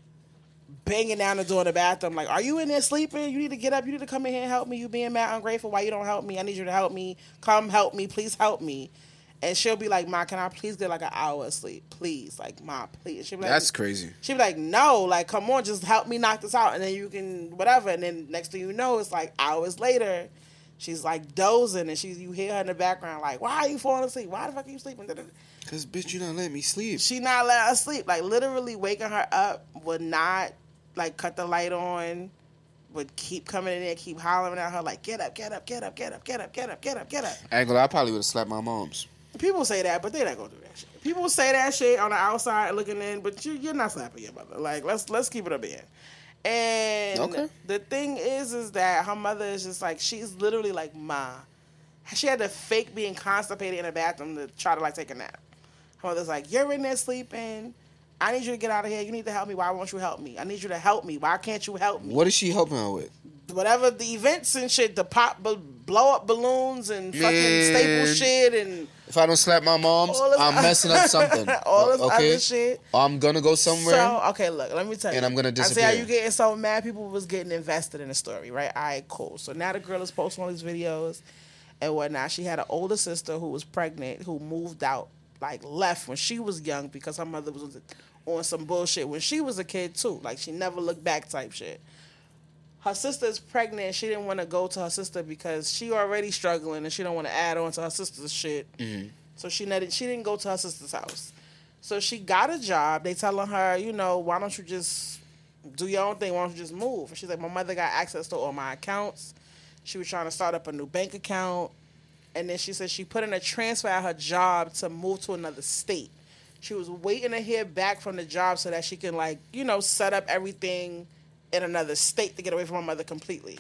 banging down the door in the bathroom, like, "Are you in there sleeping? You need to get up. You need to come in here and help me. You being mad ungrateful. Why you don't help me? I need you to help me. Come help me. Please help me." And she'll be like, "Ma, can I please get like an hour of sleep? Please. Like, Ma, please." She'll be like, that's crazy. She'll be like, "No, like, come on, just help me knock this out. And then you can, whatever." And then next thing you know, it's like hours later, she's like dozing and you hear her in the background, like, "Why are you falling asleep? Why the fuck are you sleeping?" Because, bitch, you not letting me sleep. She not letting her sleep. Like, literally waking her up would not, like, cut the light on, would keep coming in there, keep hollering at her, like, "Get up, get up, get up, get up, get up, get up, get up, get up." I probably would have slapped my moms. People say that, but they're not gonna do that shit. People say that shit on the outside looking in, but you're not slapping your mother. Like, let's keep it a bit. And okay. The thing is that her mother is just like, she's literally like, "Ma." She had to fake being constipated in the bathroom to try to like take a nap. Her mother's like, "You're in there sleeping. I need you to get out of here. You need to help me. Why won't you help me? I need you to help me. Why can't you help me?" What is she helping her with? Whatever the events and shit, the blow up balloons and fucking staple shit and. If I don't slap my moms, I'm messing up something. All this other shit. I'm gonna go somewhere. So okay, look, let me tell you. And I'm gonna disappear. I see how you getting so mad. People was getting invested in the story, right? All right, cool. So now the girl is posting all these videos and whatnot. She had an older sister who was pregnant, who moved out, like left when she was young because her mother was on some bullshit when she was a kid too. Like she never looked back type shit. Her sister is pregnant. She didn't want to go to her sister because she already struggling and she don't want to add on to her sister's shit. Mm-hmm. So she didn't go to her sister's house. So she got a job. They telling her, why don't you just do your own thing? Why don't you just move? And she's like, my mother got access to all my accounts. She was trying to start up a new bank account. And then she said she put in a transfer at her job to move to another state. She was waiting to hear back from the job so that she can, set up everything in another state to get away from her mother completely.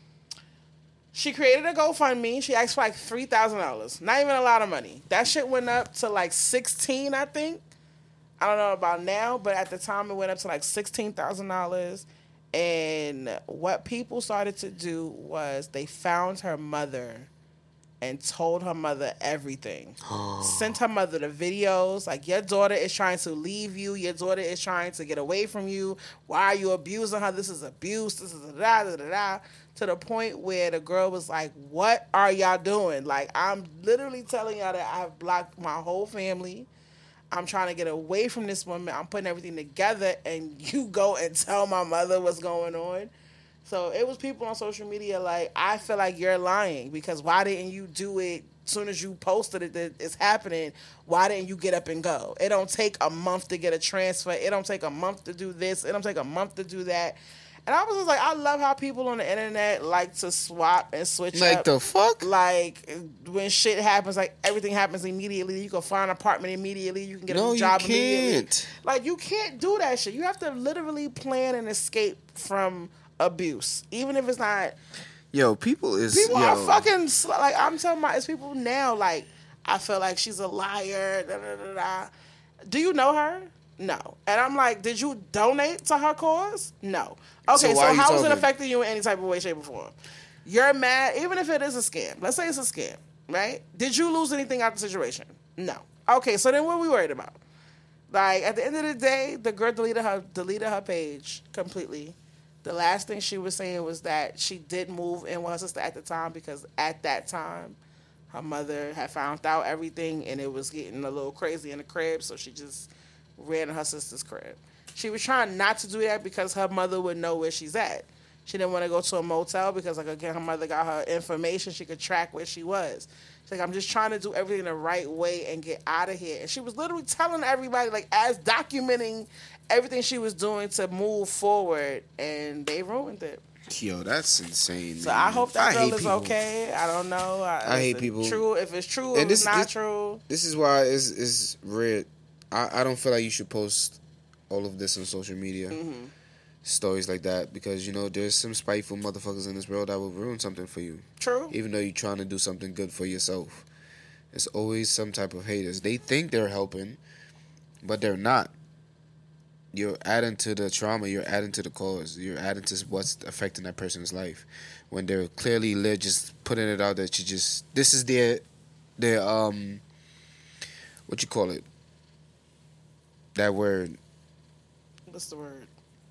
She created a GoFundMe. She asked for $3,000. Not even a lot of money. That shit went up to $16,000, I think. I don't know about now, but at the time it went up to $16,000. And what people started to do was they found her mother and told her mother everything. Sent her mother the videos, like, your daughter is trying to leave you. Your daughter is trying to get away from you. Why are you abusing her? This is abuse. This is da-da-da-da. To the point where the girl was like, what are y'all doing? Like, I'm literally telling y'all that I've blocked my whole family. I'm trying to get away from this woman. I'm putting everything together, and you go and tell my mother what's going on. So it was people on social media like, I feel like you're lying because why didn't you do it as soon as you posted it that it's happening? Why didn't you get up and go? It don't take a month to get a transfer. It don't take a month to do this. It don't take a month to do that. And I was just like, I love how people on the internet like to swap and switch up. Like the fuck? Like when shit happens, like everything happens immediately. You can find an apartment immediately. You can get a job immediately. Like you can't do that shit. You have to literally plan and escape from abuse, even if it's not. People are fucking like, I'm talking about. It's people now. Like, I feel like she's a liar. Da, da, da, da. Do you know her? No. And I'm like, did you donate to her cause? No. Okay, so how is it affecting you in any type of way, shape, or form? You're mad, even if it is a scam. Let's say it's a scam, right? Did you lose anything out of the situation? No. Okay, so then what are we worried about? Like, at the end of the day, the girl deleted her page completely. The last thing she was saying was that she did move in with her sister at the time because at that time her mother had found out everything and it was getting a little crazy in the crib, so she just ran to her sister's crib. She was trying not to do that because her mother would know where she's at. She didn't want to go to a motel because, like, again, her mother got her information. She could track where she was. She's like, I'm just trying to do everything the right way and get out of here. And she was literally telling everybody, like, as documenting everything she was doing to move forward, and they ruined it. Yo, that's insane. So man. I hope that girl is okay. I don't know. I hate people. True, if it's true, if it's not true. This is why it's rare. I don't feel like you should post all of this on social media. Mm-hmm. Stories like that, because, you know, there's some spiteful motherfuckers in this world that will ruin something for you. True. Even though you're trying to do something good for yourself. There's always some type of haters. They think they're helping, but they're not. You're adding to the trauma. You're adding to the cause. You're adding to what's affecting that person's life. When they're clearly just putting it out that you just... This is their what you call it? That word. What's the word?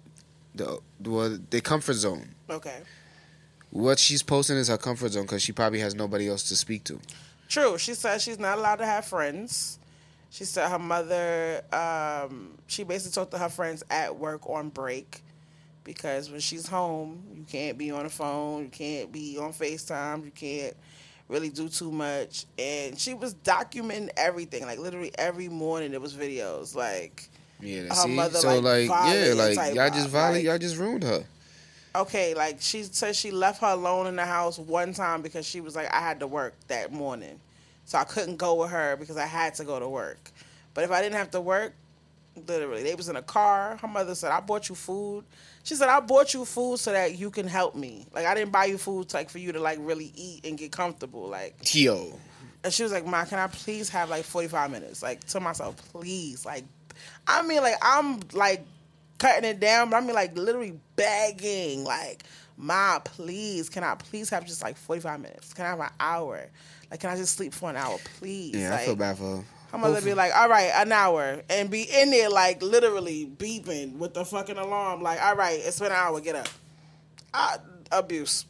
The comfort zone. Okay. What she's posting is her comfort zone because she probably has nobody else to speak to. True. She said she's not allowed to have friends. She said her mother, she basically talked to her friends at work on break because when she's home, you can't be on the phone, you can't be on FaceTime, you can't really do too much. And she was documenting everything. Like, literally every morning there was videos. Like... Yeah, her mother, so like y'all just violate, y'all just ruined her. Okay, like she said she left her alone in the house one time because she was like, I had to work that morning. So I couldn't go with her because I had to go to work. But if I didn't have to work, literally, they was in a car. Her mother said, I bought you food. She said, I bought you food so that you can help me. Like, I didn't buy you food like for you to like really eat and get comfortable. Like, yo. And she was like, Ma, can I please have like 45 minutes? Like, to myself, please, like, I mean, like, I'm, like, cutting it down, but I mean, like, literally begging, like, Ma, please, can I please have just, like, 45 minutes? Can I have an hour? Like, can I just sleep for an hour, please? Yeah, like, I feel bad for her. Her mother be like, all right, an hour, and be in there, like, literally beeping with the fucking alarm, like, all right, it's been an hour, get up. Abuse.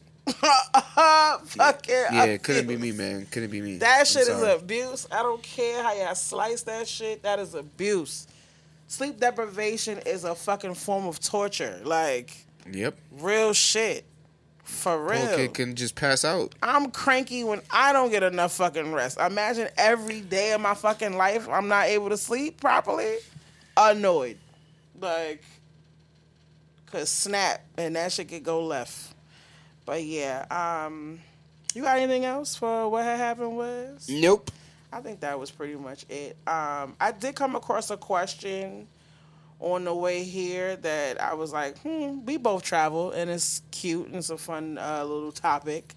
Fucking yeah, it couldn't be me, man. Couldn't be me. That shit is abuse. I don't care how y'all slice that shit. That is abuse. Sleep deprivation is a fucking form of torture. Like, yep, real shit. For real. Poor kid can just pass out. I'm cranky when I don't get enough fucking rest. Imagine every day of my fucking life I'm not able to sleep properly. Annoyed. Like, cause snap and that shit could go left. But yeah, you got anything else for what had happened was? Nope. I think that was pretty much it. I did come across a question on the way here that I was like, we both travel, and it's cute, and it's a fun little topic.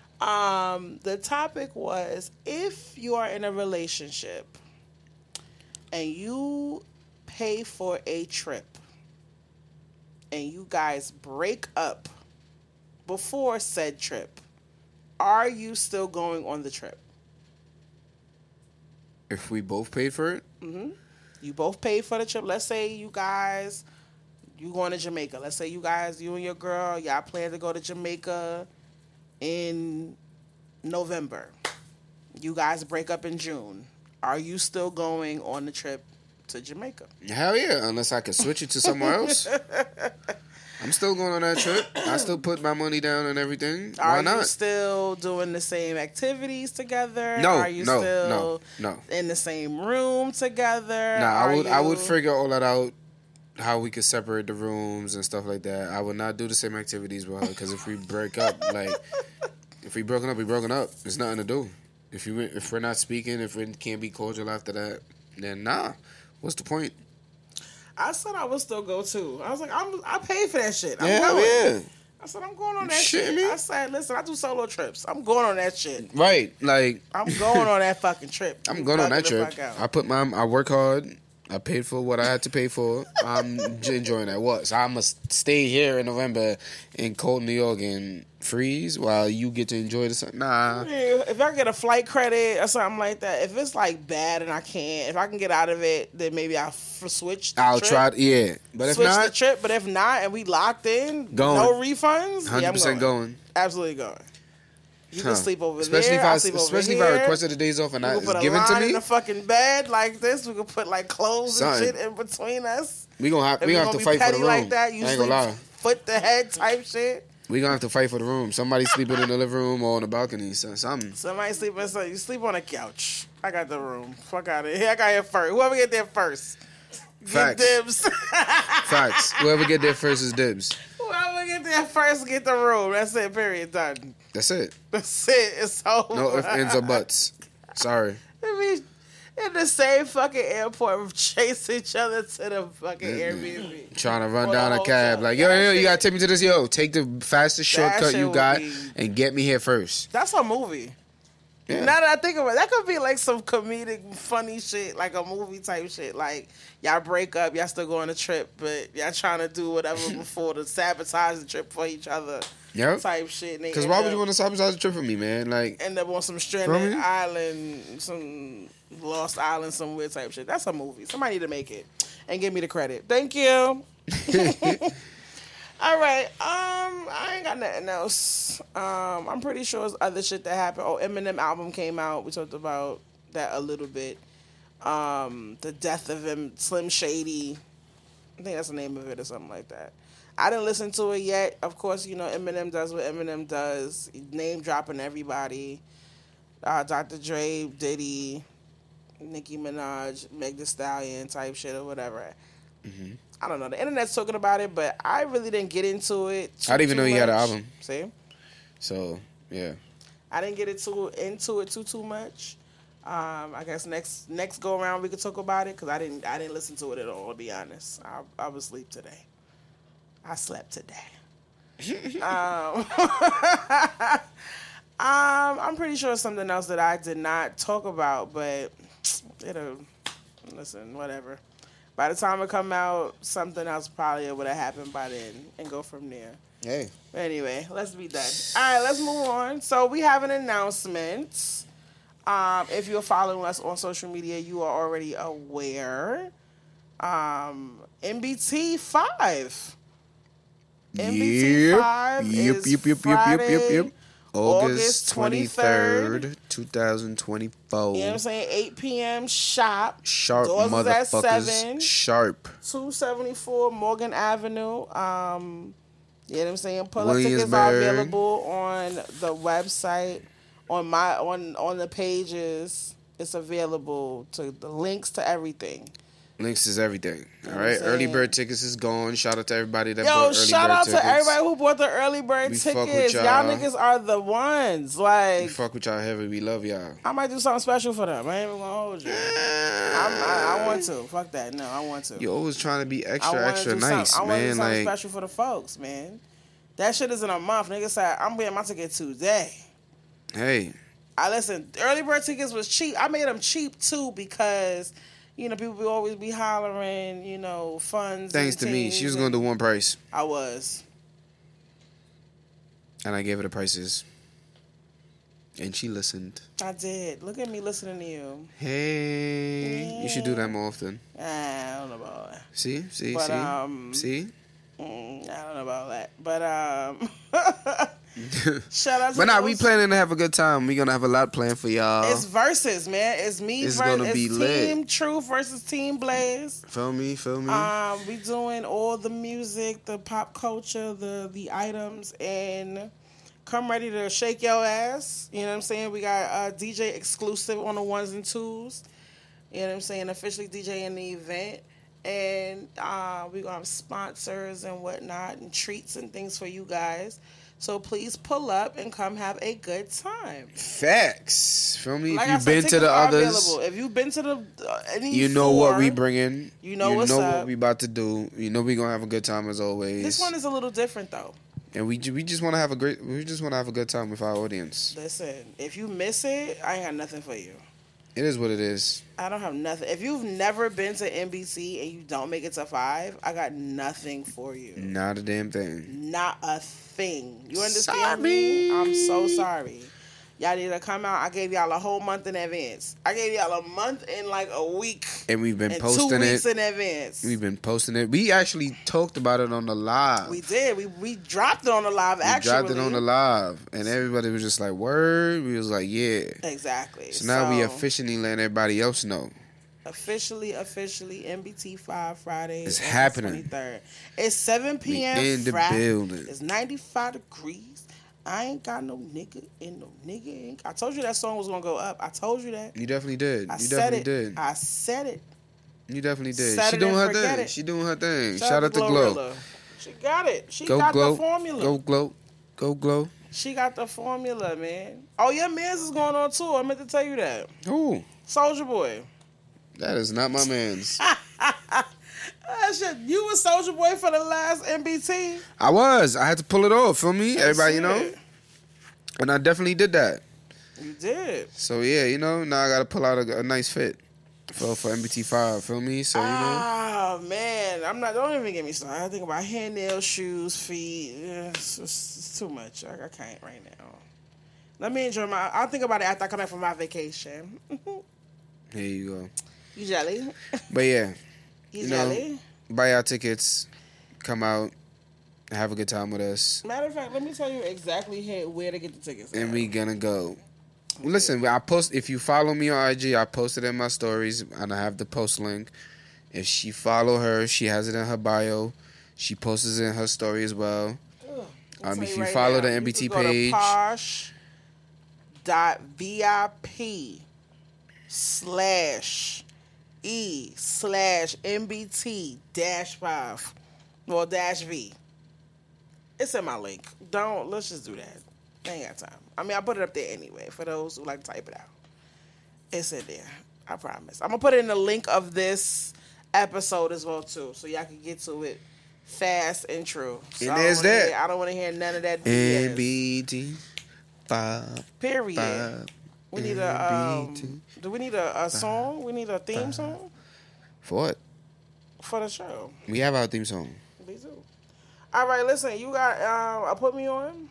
The topic was, if you are in a relationship and you pay for a trip and you guys break up before said trip, are you still going on the trip? If we both paid for it? Mm-hmm. You both paid for the trip. Let's say you going to Jamaica. Let's say you and your girl, y'all plan to go to Jamaica in November. You guys break up in June. Are you still going on the trip to Jamaica? Hell yeah, unless I could switch it to somewhere else. I'm still going on that trip. I still put my money down and everything. Why not? Are you still doing the same activities together? No, Are you still no. in the same room together? No, I would figure all that out, how we could separate the rooms and stuff like that. I would not do the same activities with her, because if we break up, like, if we broken up, we broken up. There's nothing to do. If we're not speaking, if we can't be cordial after that, then nah. What's the point? I said I would still go too. I was like, I paid for that shit. I'm going. Yeah. I said, I'm going on that shit. I said, listen, I do solo trips. I'm going on that shit. Right. Like, I'm going on that fucking trip. I'm going on that trip. I work hard. I paid for what I had to pay for. I'm enjoying that. What? So I'm going to stay here in November in cold New York and freeze while you get to enjoy the sun? Nah. Yeah, if I get a flight credit or something like that, if it's like bad and I can't, if I can get out of it, then maybe I'll switch the trip. Try, yeah. But if not, switch the trip. But if not, and we locked in, going. no refunds, 100% going. Absolutely going. You can sleep over especially there. Especially if I requested the days off and not given to me. In the fucking bed like this. We could put like clothes and shit in between us. We gonna have to fight for the room. Like that. You sleep foot to head type shit. We gonna have to fight for the room. Somebody sleeping in the living room or on the balcony. Something. Somebody sleeping. So you sleep on a couch. I got the room. Fuck out of here. I got here first. Whoever get there first. Facts. Get dibs. Facts. Whoever get there first is dibs. Whoever get there first get the room. That's it. Period. Done. That's it. That's it. It's over. No ifs, ands, or buts. Sorry. I mean, in the same fucking airport, we chase each other to the fucking Airbnb. Trying to run down a cab. Like, yo, you gotta take me to this. Yo, take the fastest shortcut you got and get me here first. That's a movie. Yeah. Now that I think about it, that could be like some comedic, funny shit, like a movie type shit. Like, y'all break up, y'all still go on a trip, but y'all trying to do whatever before to sabotage the trip for each other. Yep. Type shit. Because why would you want to sabotage the trip for me, man? Like, end up on some stranded island, some lost island somewhere type shit. That's a movie. Somebody need to make it and give me the credit. Thank you. All right. I ain't got nothing else. I'm pretty sure it's other shit that happened. Oh, Eminem album came out. We talked about that a little bit. The death of him, Slim Shady. I think that's the name of it or something like that. I didn't listen to it yet. Of course, you know, Eminem does what Eminem does. Name dropping everybody. Dr. Dre, Diddy, Nicki Minaj, Meg Thee Stallion type shit or whatever. Mm-hmm. I don't know. The internet's talking about it, but I really didn't get into it. I didn't even know he had an album. See? So, yeah. I didn't get into it too much. I guess next go around we could talk about it because I didn't listen to it at all, to be honest. I was asleep today. I slept today. I'm pretty sure it's something else that I did not talk about, but listen, whatever. By the time it come out, something else probably would have happened by then and go from there. Hey. Anyway, let's be done. All right, let's move on. So we have an announcement. If you're following us on social media, you are already aware. MBT 5. MBT 5 is Friday, August 23rd, 2024. You know what I'm saying? 8 p.m. Sharp, doors motherfuckers. At 7. Sharp. 274 Morgan Avenue. You know what I'm saying? Pull-up tickets are available on the website. On the pages, it's available to the links to everything. Links is everything. All right, early bird tickets is gone. Shout out to everybody that bought early bird tickets. Shout out to everybody who bought the early bird tickets. Y'all niggas are the ones. Like, we fuck with y'all heavy. We love y'all. I might do something special for them. I ain't even gonna hold you. I want to. Fuck that. No, I want to. You always trying to be extra nice, man. I want to do something special for the folks, man. That shit is in a month. Niggas said I'm getting my ticket today. Hey. Listen, early bird tickets was cheap. I made them cheap too because, you know, people will always be hollering, you know, funds. Thanks to me. She was going to do one price. I was. And I gave her the prices. And she listened. I did. Look at me listening to you. Hey. Yeah. You should do that more often. I don't know about that. See? See? I don't know about that. But, shout out to but we planning to have a good time. We're gonna have a lot planned for y'all. It's versus, man. It's me versus gonna be Team lit. Truth versus Team Blaze. Feel me? We doing all the music, the pop culture, the items, and come ready to shake your ass. You know what I'm saying? We got DJ exclusive on the 1s and 2s. You know what I'm saying? Officially DJing the event. And we're going to have sponsors and whatnot and treats and things for you guys. So please pull up and come have a good time. Facts. Feel me? Like if you've been to the others, available. If you've been to the you know what we bringing. You know what's up. What we about to do. You know we gonna have a good time as always. This one is a little different though. And we just want to have a good time with our audience. Listen, if you miss it, I ain't got nothing for you. It is what it is. I don't have nothing. If you've never been to NBC and you don't make it to 5, I got nothing for you. Not a damn thing. Not a thing. You understand me? I'm so sorry. Y'all need to come out. I gave y'all a whole month in advance. I gave y'all a month in like a week. And we've been posting 2 weeks in advance. We've been posting it. We actually talked about it on the live. We did. We dropped it on the live, actually. We dropped it on the live. And everybody was just like, word? We was like, yeah. Exactly. So now we officially let everybody else know. Officially, NBT 5 Friday. It's happening. 23rd. It's 7 p.m. We in the building. It's 95 degrees. I ain't got no nigga and no nigga. I told you that song was gonna go up. I told you that. You definitely did. I said it. I said it. You definitely did. She doing her thing. She doing her thing. Shout out to Glow. She got it. She got the formula. Go Glow. Go Glow. She got the formula, man. Oh, your man's is going on too. I meant to tell you that. Who? Soulja Boy. That is not my man's. Shit, you was Soulja Boy for the last NBT. I was. I had to pull it off. Feel me? Everybody, you know. And I definitely did that. You did. So yeah, now I gotta pull out a nice fit for NBT 5. Feel me? So Oh man, Don't even get me started. I think about hair, nails, shoes, feet. It's too much. I can't right now. Let me enjoy I'll think about it after I come back from my vacation. Here you go. You jelly? But yeah. You jelly? Buy our tickets, come out, have a good time with us. Matter of fact, let me tell you exactly where to get the tickets. And we gonna go. Listen, I post. If you follow me on IG, I posted in my stories, and I have the post link. If she follow her, she has it in her bio. She posts it in her story as well. If you follow the NBT page, posh.vip/E/NBT-5 or -V. It's in my link. Let's just do that. I ain't got time. I mean, I put it up there anyway for those who like to type it out. It's in there. I promise. I'm going to put it in the link of this episode as well, too, so y'all can get to it fast and true. So and there's that. I don't want to hear none of that BS. NBT 5. Period. 5. We need do we need a song? We need a theme song? For what? For the show. We have our theme song. We do. All right, listen. You got put me on.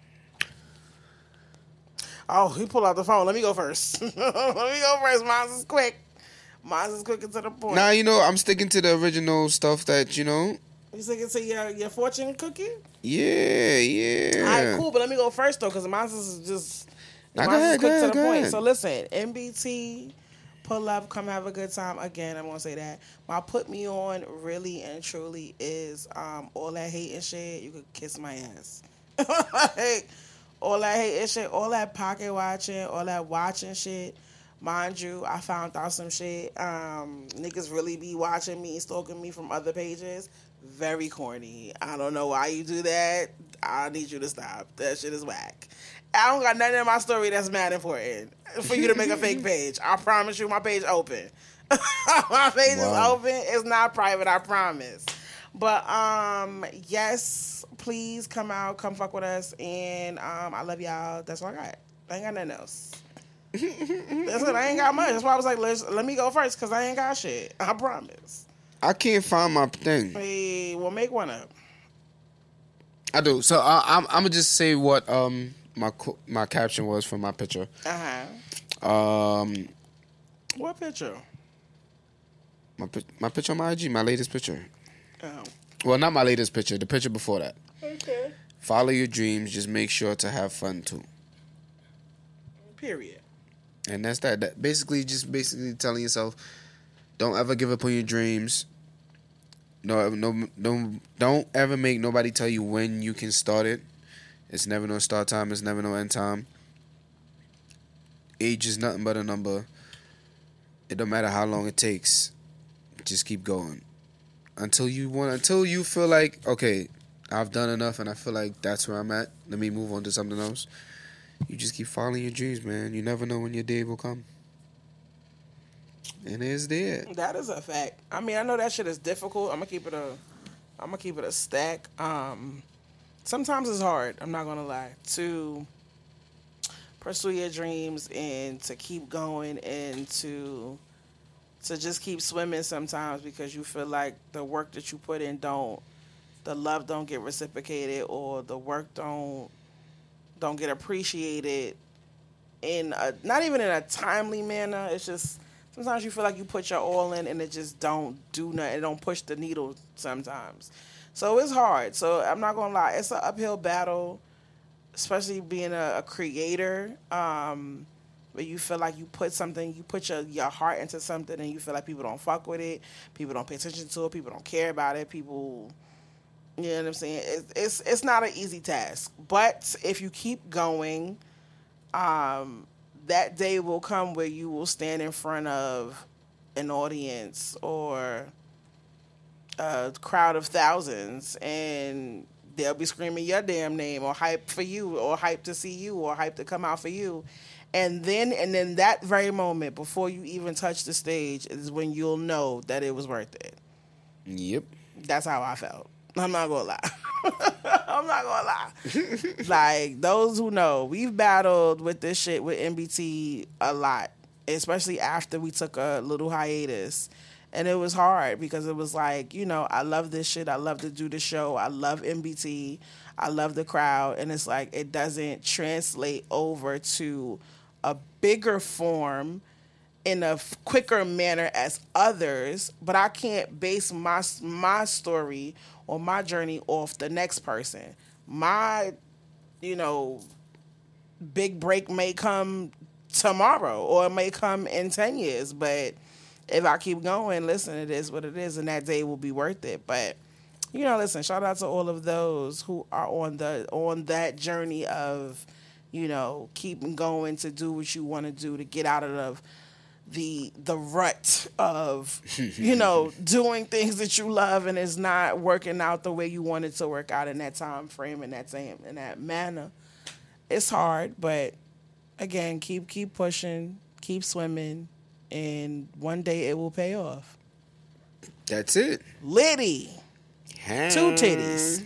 Oh, he pulled out the phone. Let me go first. Mine's is quick. Mine's is quick and to the point. Nah, I'm sticking to the original stuff that, You sticking to your fortune cookie? Yeah. All right, cool. But let me go first, though, because mine's is just... Go ahead. So listen, NBT, pull up, come have a good time. Again, I'm going to say that. My put me on really and truly is all that hate and shit. You could kiss my ass. All that hate and shit, all that pocket watching, all that watching shit. Mind you, I found out some shit. Niggas really be watching me and stalking me from other pages. Very corny. I don't know why you do that. I need you to stop. That shit is whack. I don't got nothing in my story that's mad important for you to make a fake page. I promise you, my page open. My page is open. It's not private, I promise. But, yes, please come out, come fuck with us, and I love y'all. That's all I got. I ain't got nothing else. That's it. I ain't got much. That's why I was like, let me go first, because I ain't got shit. I promise. I can't find my thing. Hey, we'll make one up. I do. So, I'm going to just say what my caption was for my picture. What picture? My picture on my IG, my latest picture. Oh. Well, not my latest picture. The picture before that. Okay. Follow your dreams. Just make sure to have fun too. Period. And that's that. That basically telling yourself, don't ever give up on your dreams. No, don't ever make nobody tell you when you can start it. It's never no start time. It's never no end time. Age is nothing but a number. It don't matter how long it takes. Just keep going. Until you feel like, okay, I've done enough and I feel like that's where I'm at. Let me move on to something else. You just keep following your dreams, man. You never know when your day will come. And it's there. That is a fact. I mean, I know that shit is difficult. I'm gonna keep it a stack. Sometimes it's hard, I'm not gonna lie, to pursue your dreams and to keep going and to just keep swimming sometimes, because you feel like the work that you put in the love don't get reciprocated, or the work don't get appreciated not even in a timely manner. It's just sometimes you feel like you put your all in and it just don't do nothing. It don't push the needle sometimes. So it's hard. So I'm not gonna lie, it's an uphill battle, especially being a creator, where you feel like you put your heart into something and you feel like people don't fuck with it, people don't pay attention to it, people don't care about it, people, you know what I'm saying? It's not an easy task. But if you keep going, that day will come where you will stand in front of an audience or a crowd of thousands, and they'll be screaming your damn name, or hype for you, or hype to see you, or hype to come out for you. And then that very moment, before you even touch the stage, is when you'll know that it was worth it. Yep. That's how I felt. I'm not gonna lie. I'm not gonna lie. Like, those who know, we've battled with this shit with MBT a lot, especially after we took a little hiatus. And it was hard because it was like, you know, I love this shit. I love to do the show. I love MBT. I love the crowd. And it's like, it doesn't translate over to a bigger form in a quicker manner as others. But I can't base my story or my journey off the next person. My, you know, big break may come tomorrow, or it may come in 10 years. But if I keep going, listen, it is what it is, and that day will be worth it. But, you know, listen, shout out to all of those who are on that journey of, you know, keeping going to do what you want to do, to get out of the rut of, you know, doing things that you love and it's not working out the way you want it to work out in that time frame and in that manner. It's hard, but again, keep pushing, keep swimming, and one day it will pay off. That's it. Liddy. 2 titties.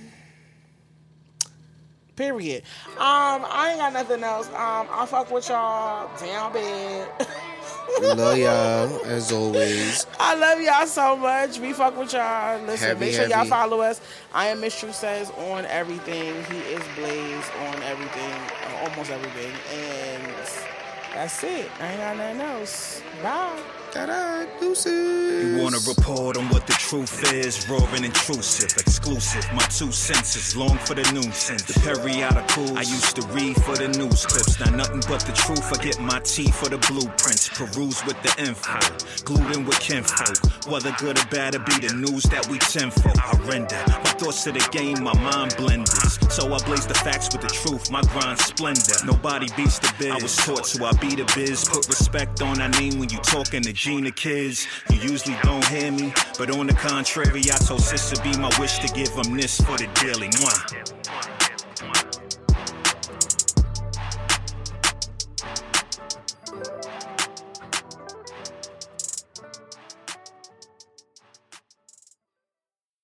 Period. I ain't got nothing else. I fuck with y'all. Down bad. Love y'all, as always. I love y'all so much. We fuck with y'all. Listen, make sure y'all follow us. I am Miss True Says on everything. He is Blaze on everything. Almost everything. And that's it. I ain't got nothing else. Bye. Ta-da, deuces. You wanna report on what the truth is? Raw and intrusive, exclusive. My 2 senses, long for the nuisance. The periodicals I used to read for the news clips. Now nothing but the truth. I get my tea for the blueprints. Peruse with the info, glued in with kinfolk. Whether good or bad, it be the news that we tenfold. I render my thoughts to the game, my mind blenders. So I blaze the facts with the truth, my grind splendor. Nobody beats the biz. I was taught to, I be the biz. Put respect on our name when you talking to Gina kids. You usually don't hear me, but on the contrary, I told sister be my wish to give them this for the daily. Mwah.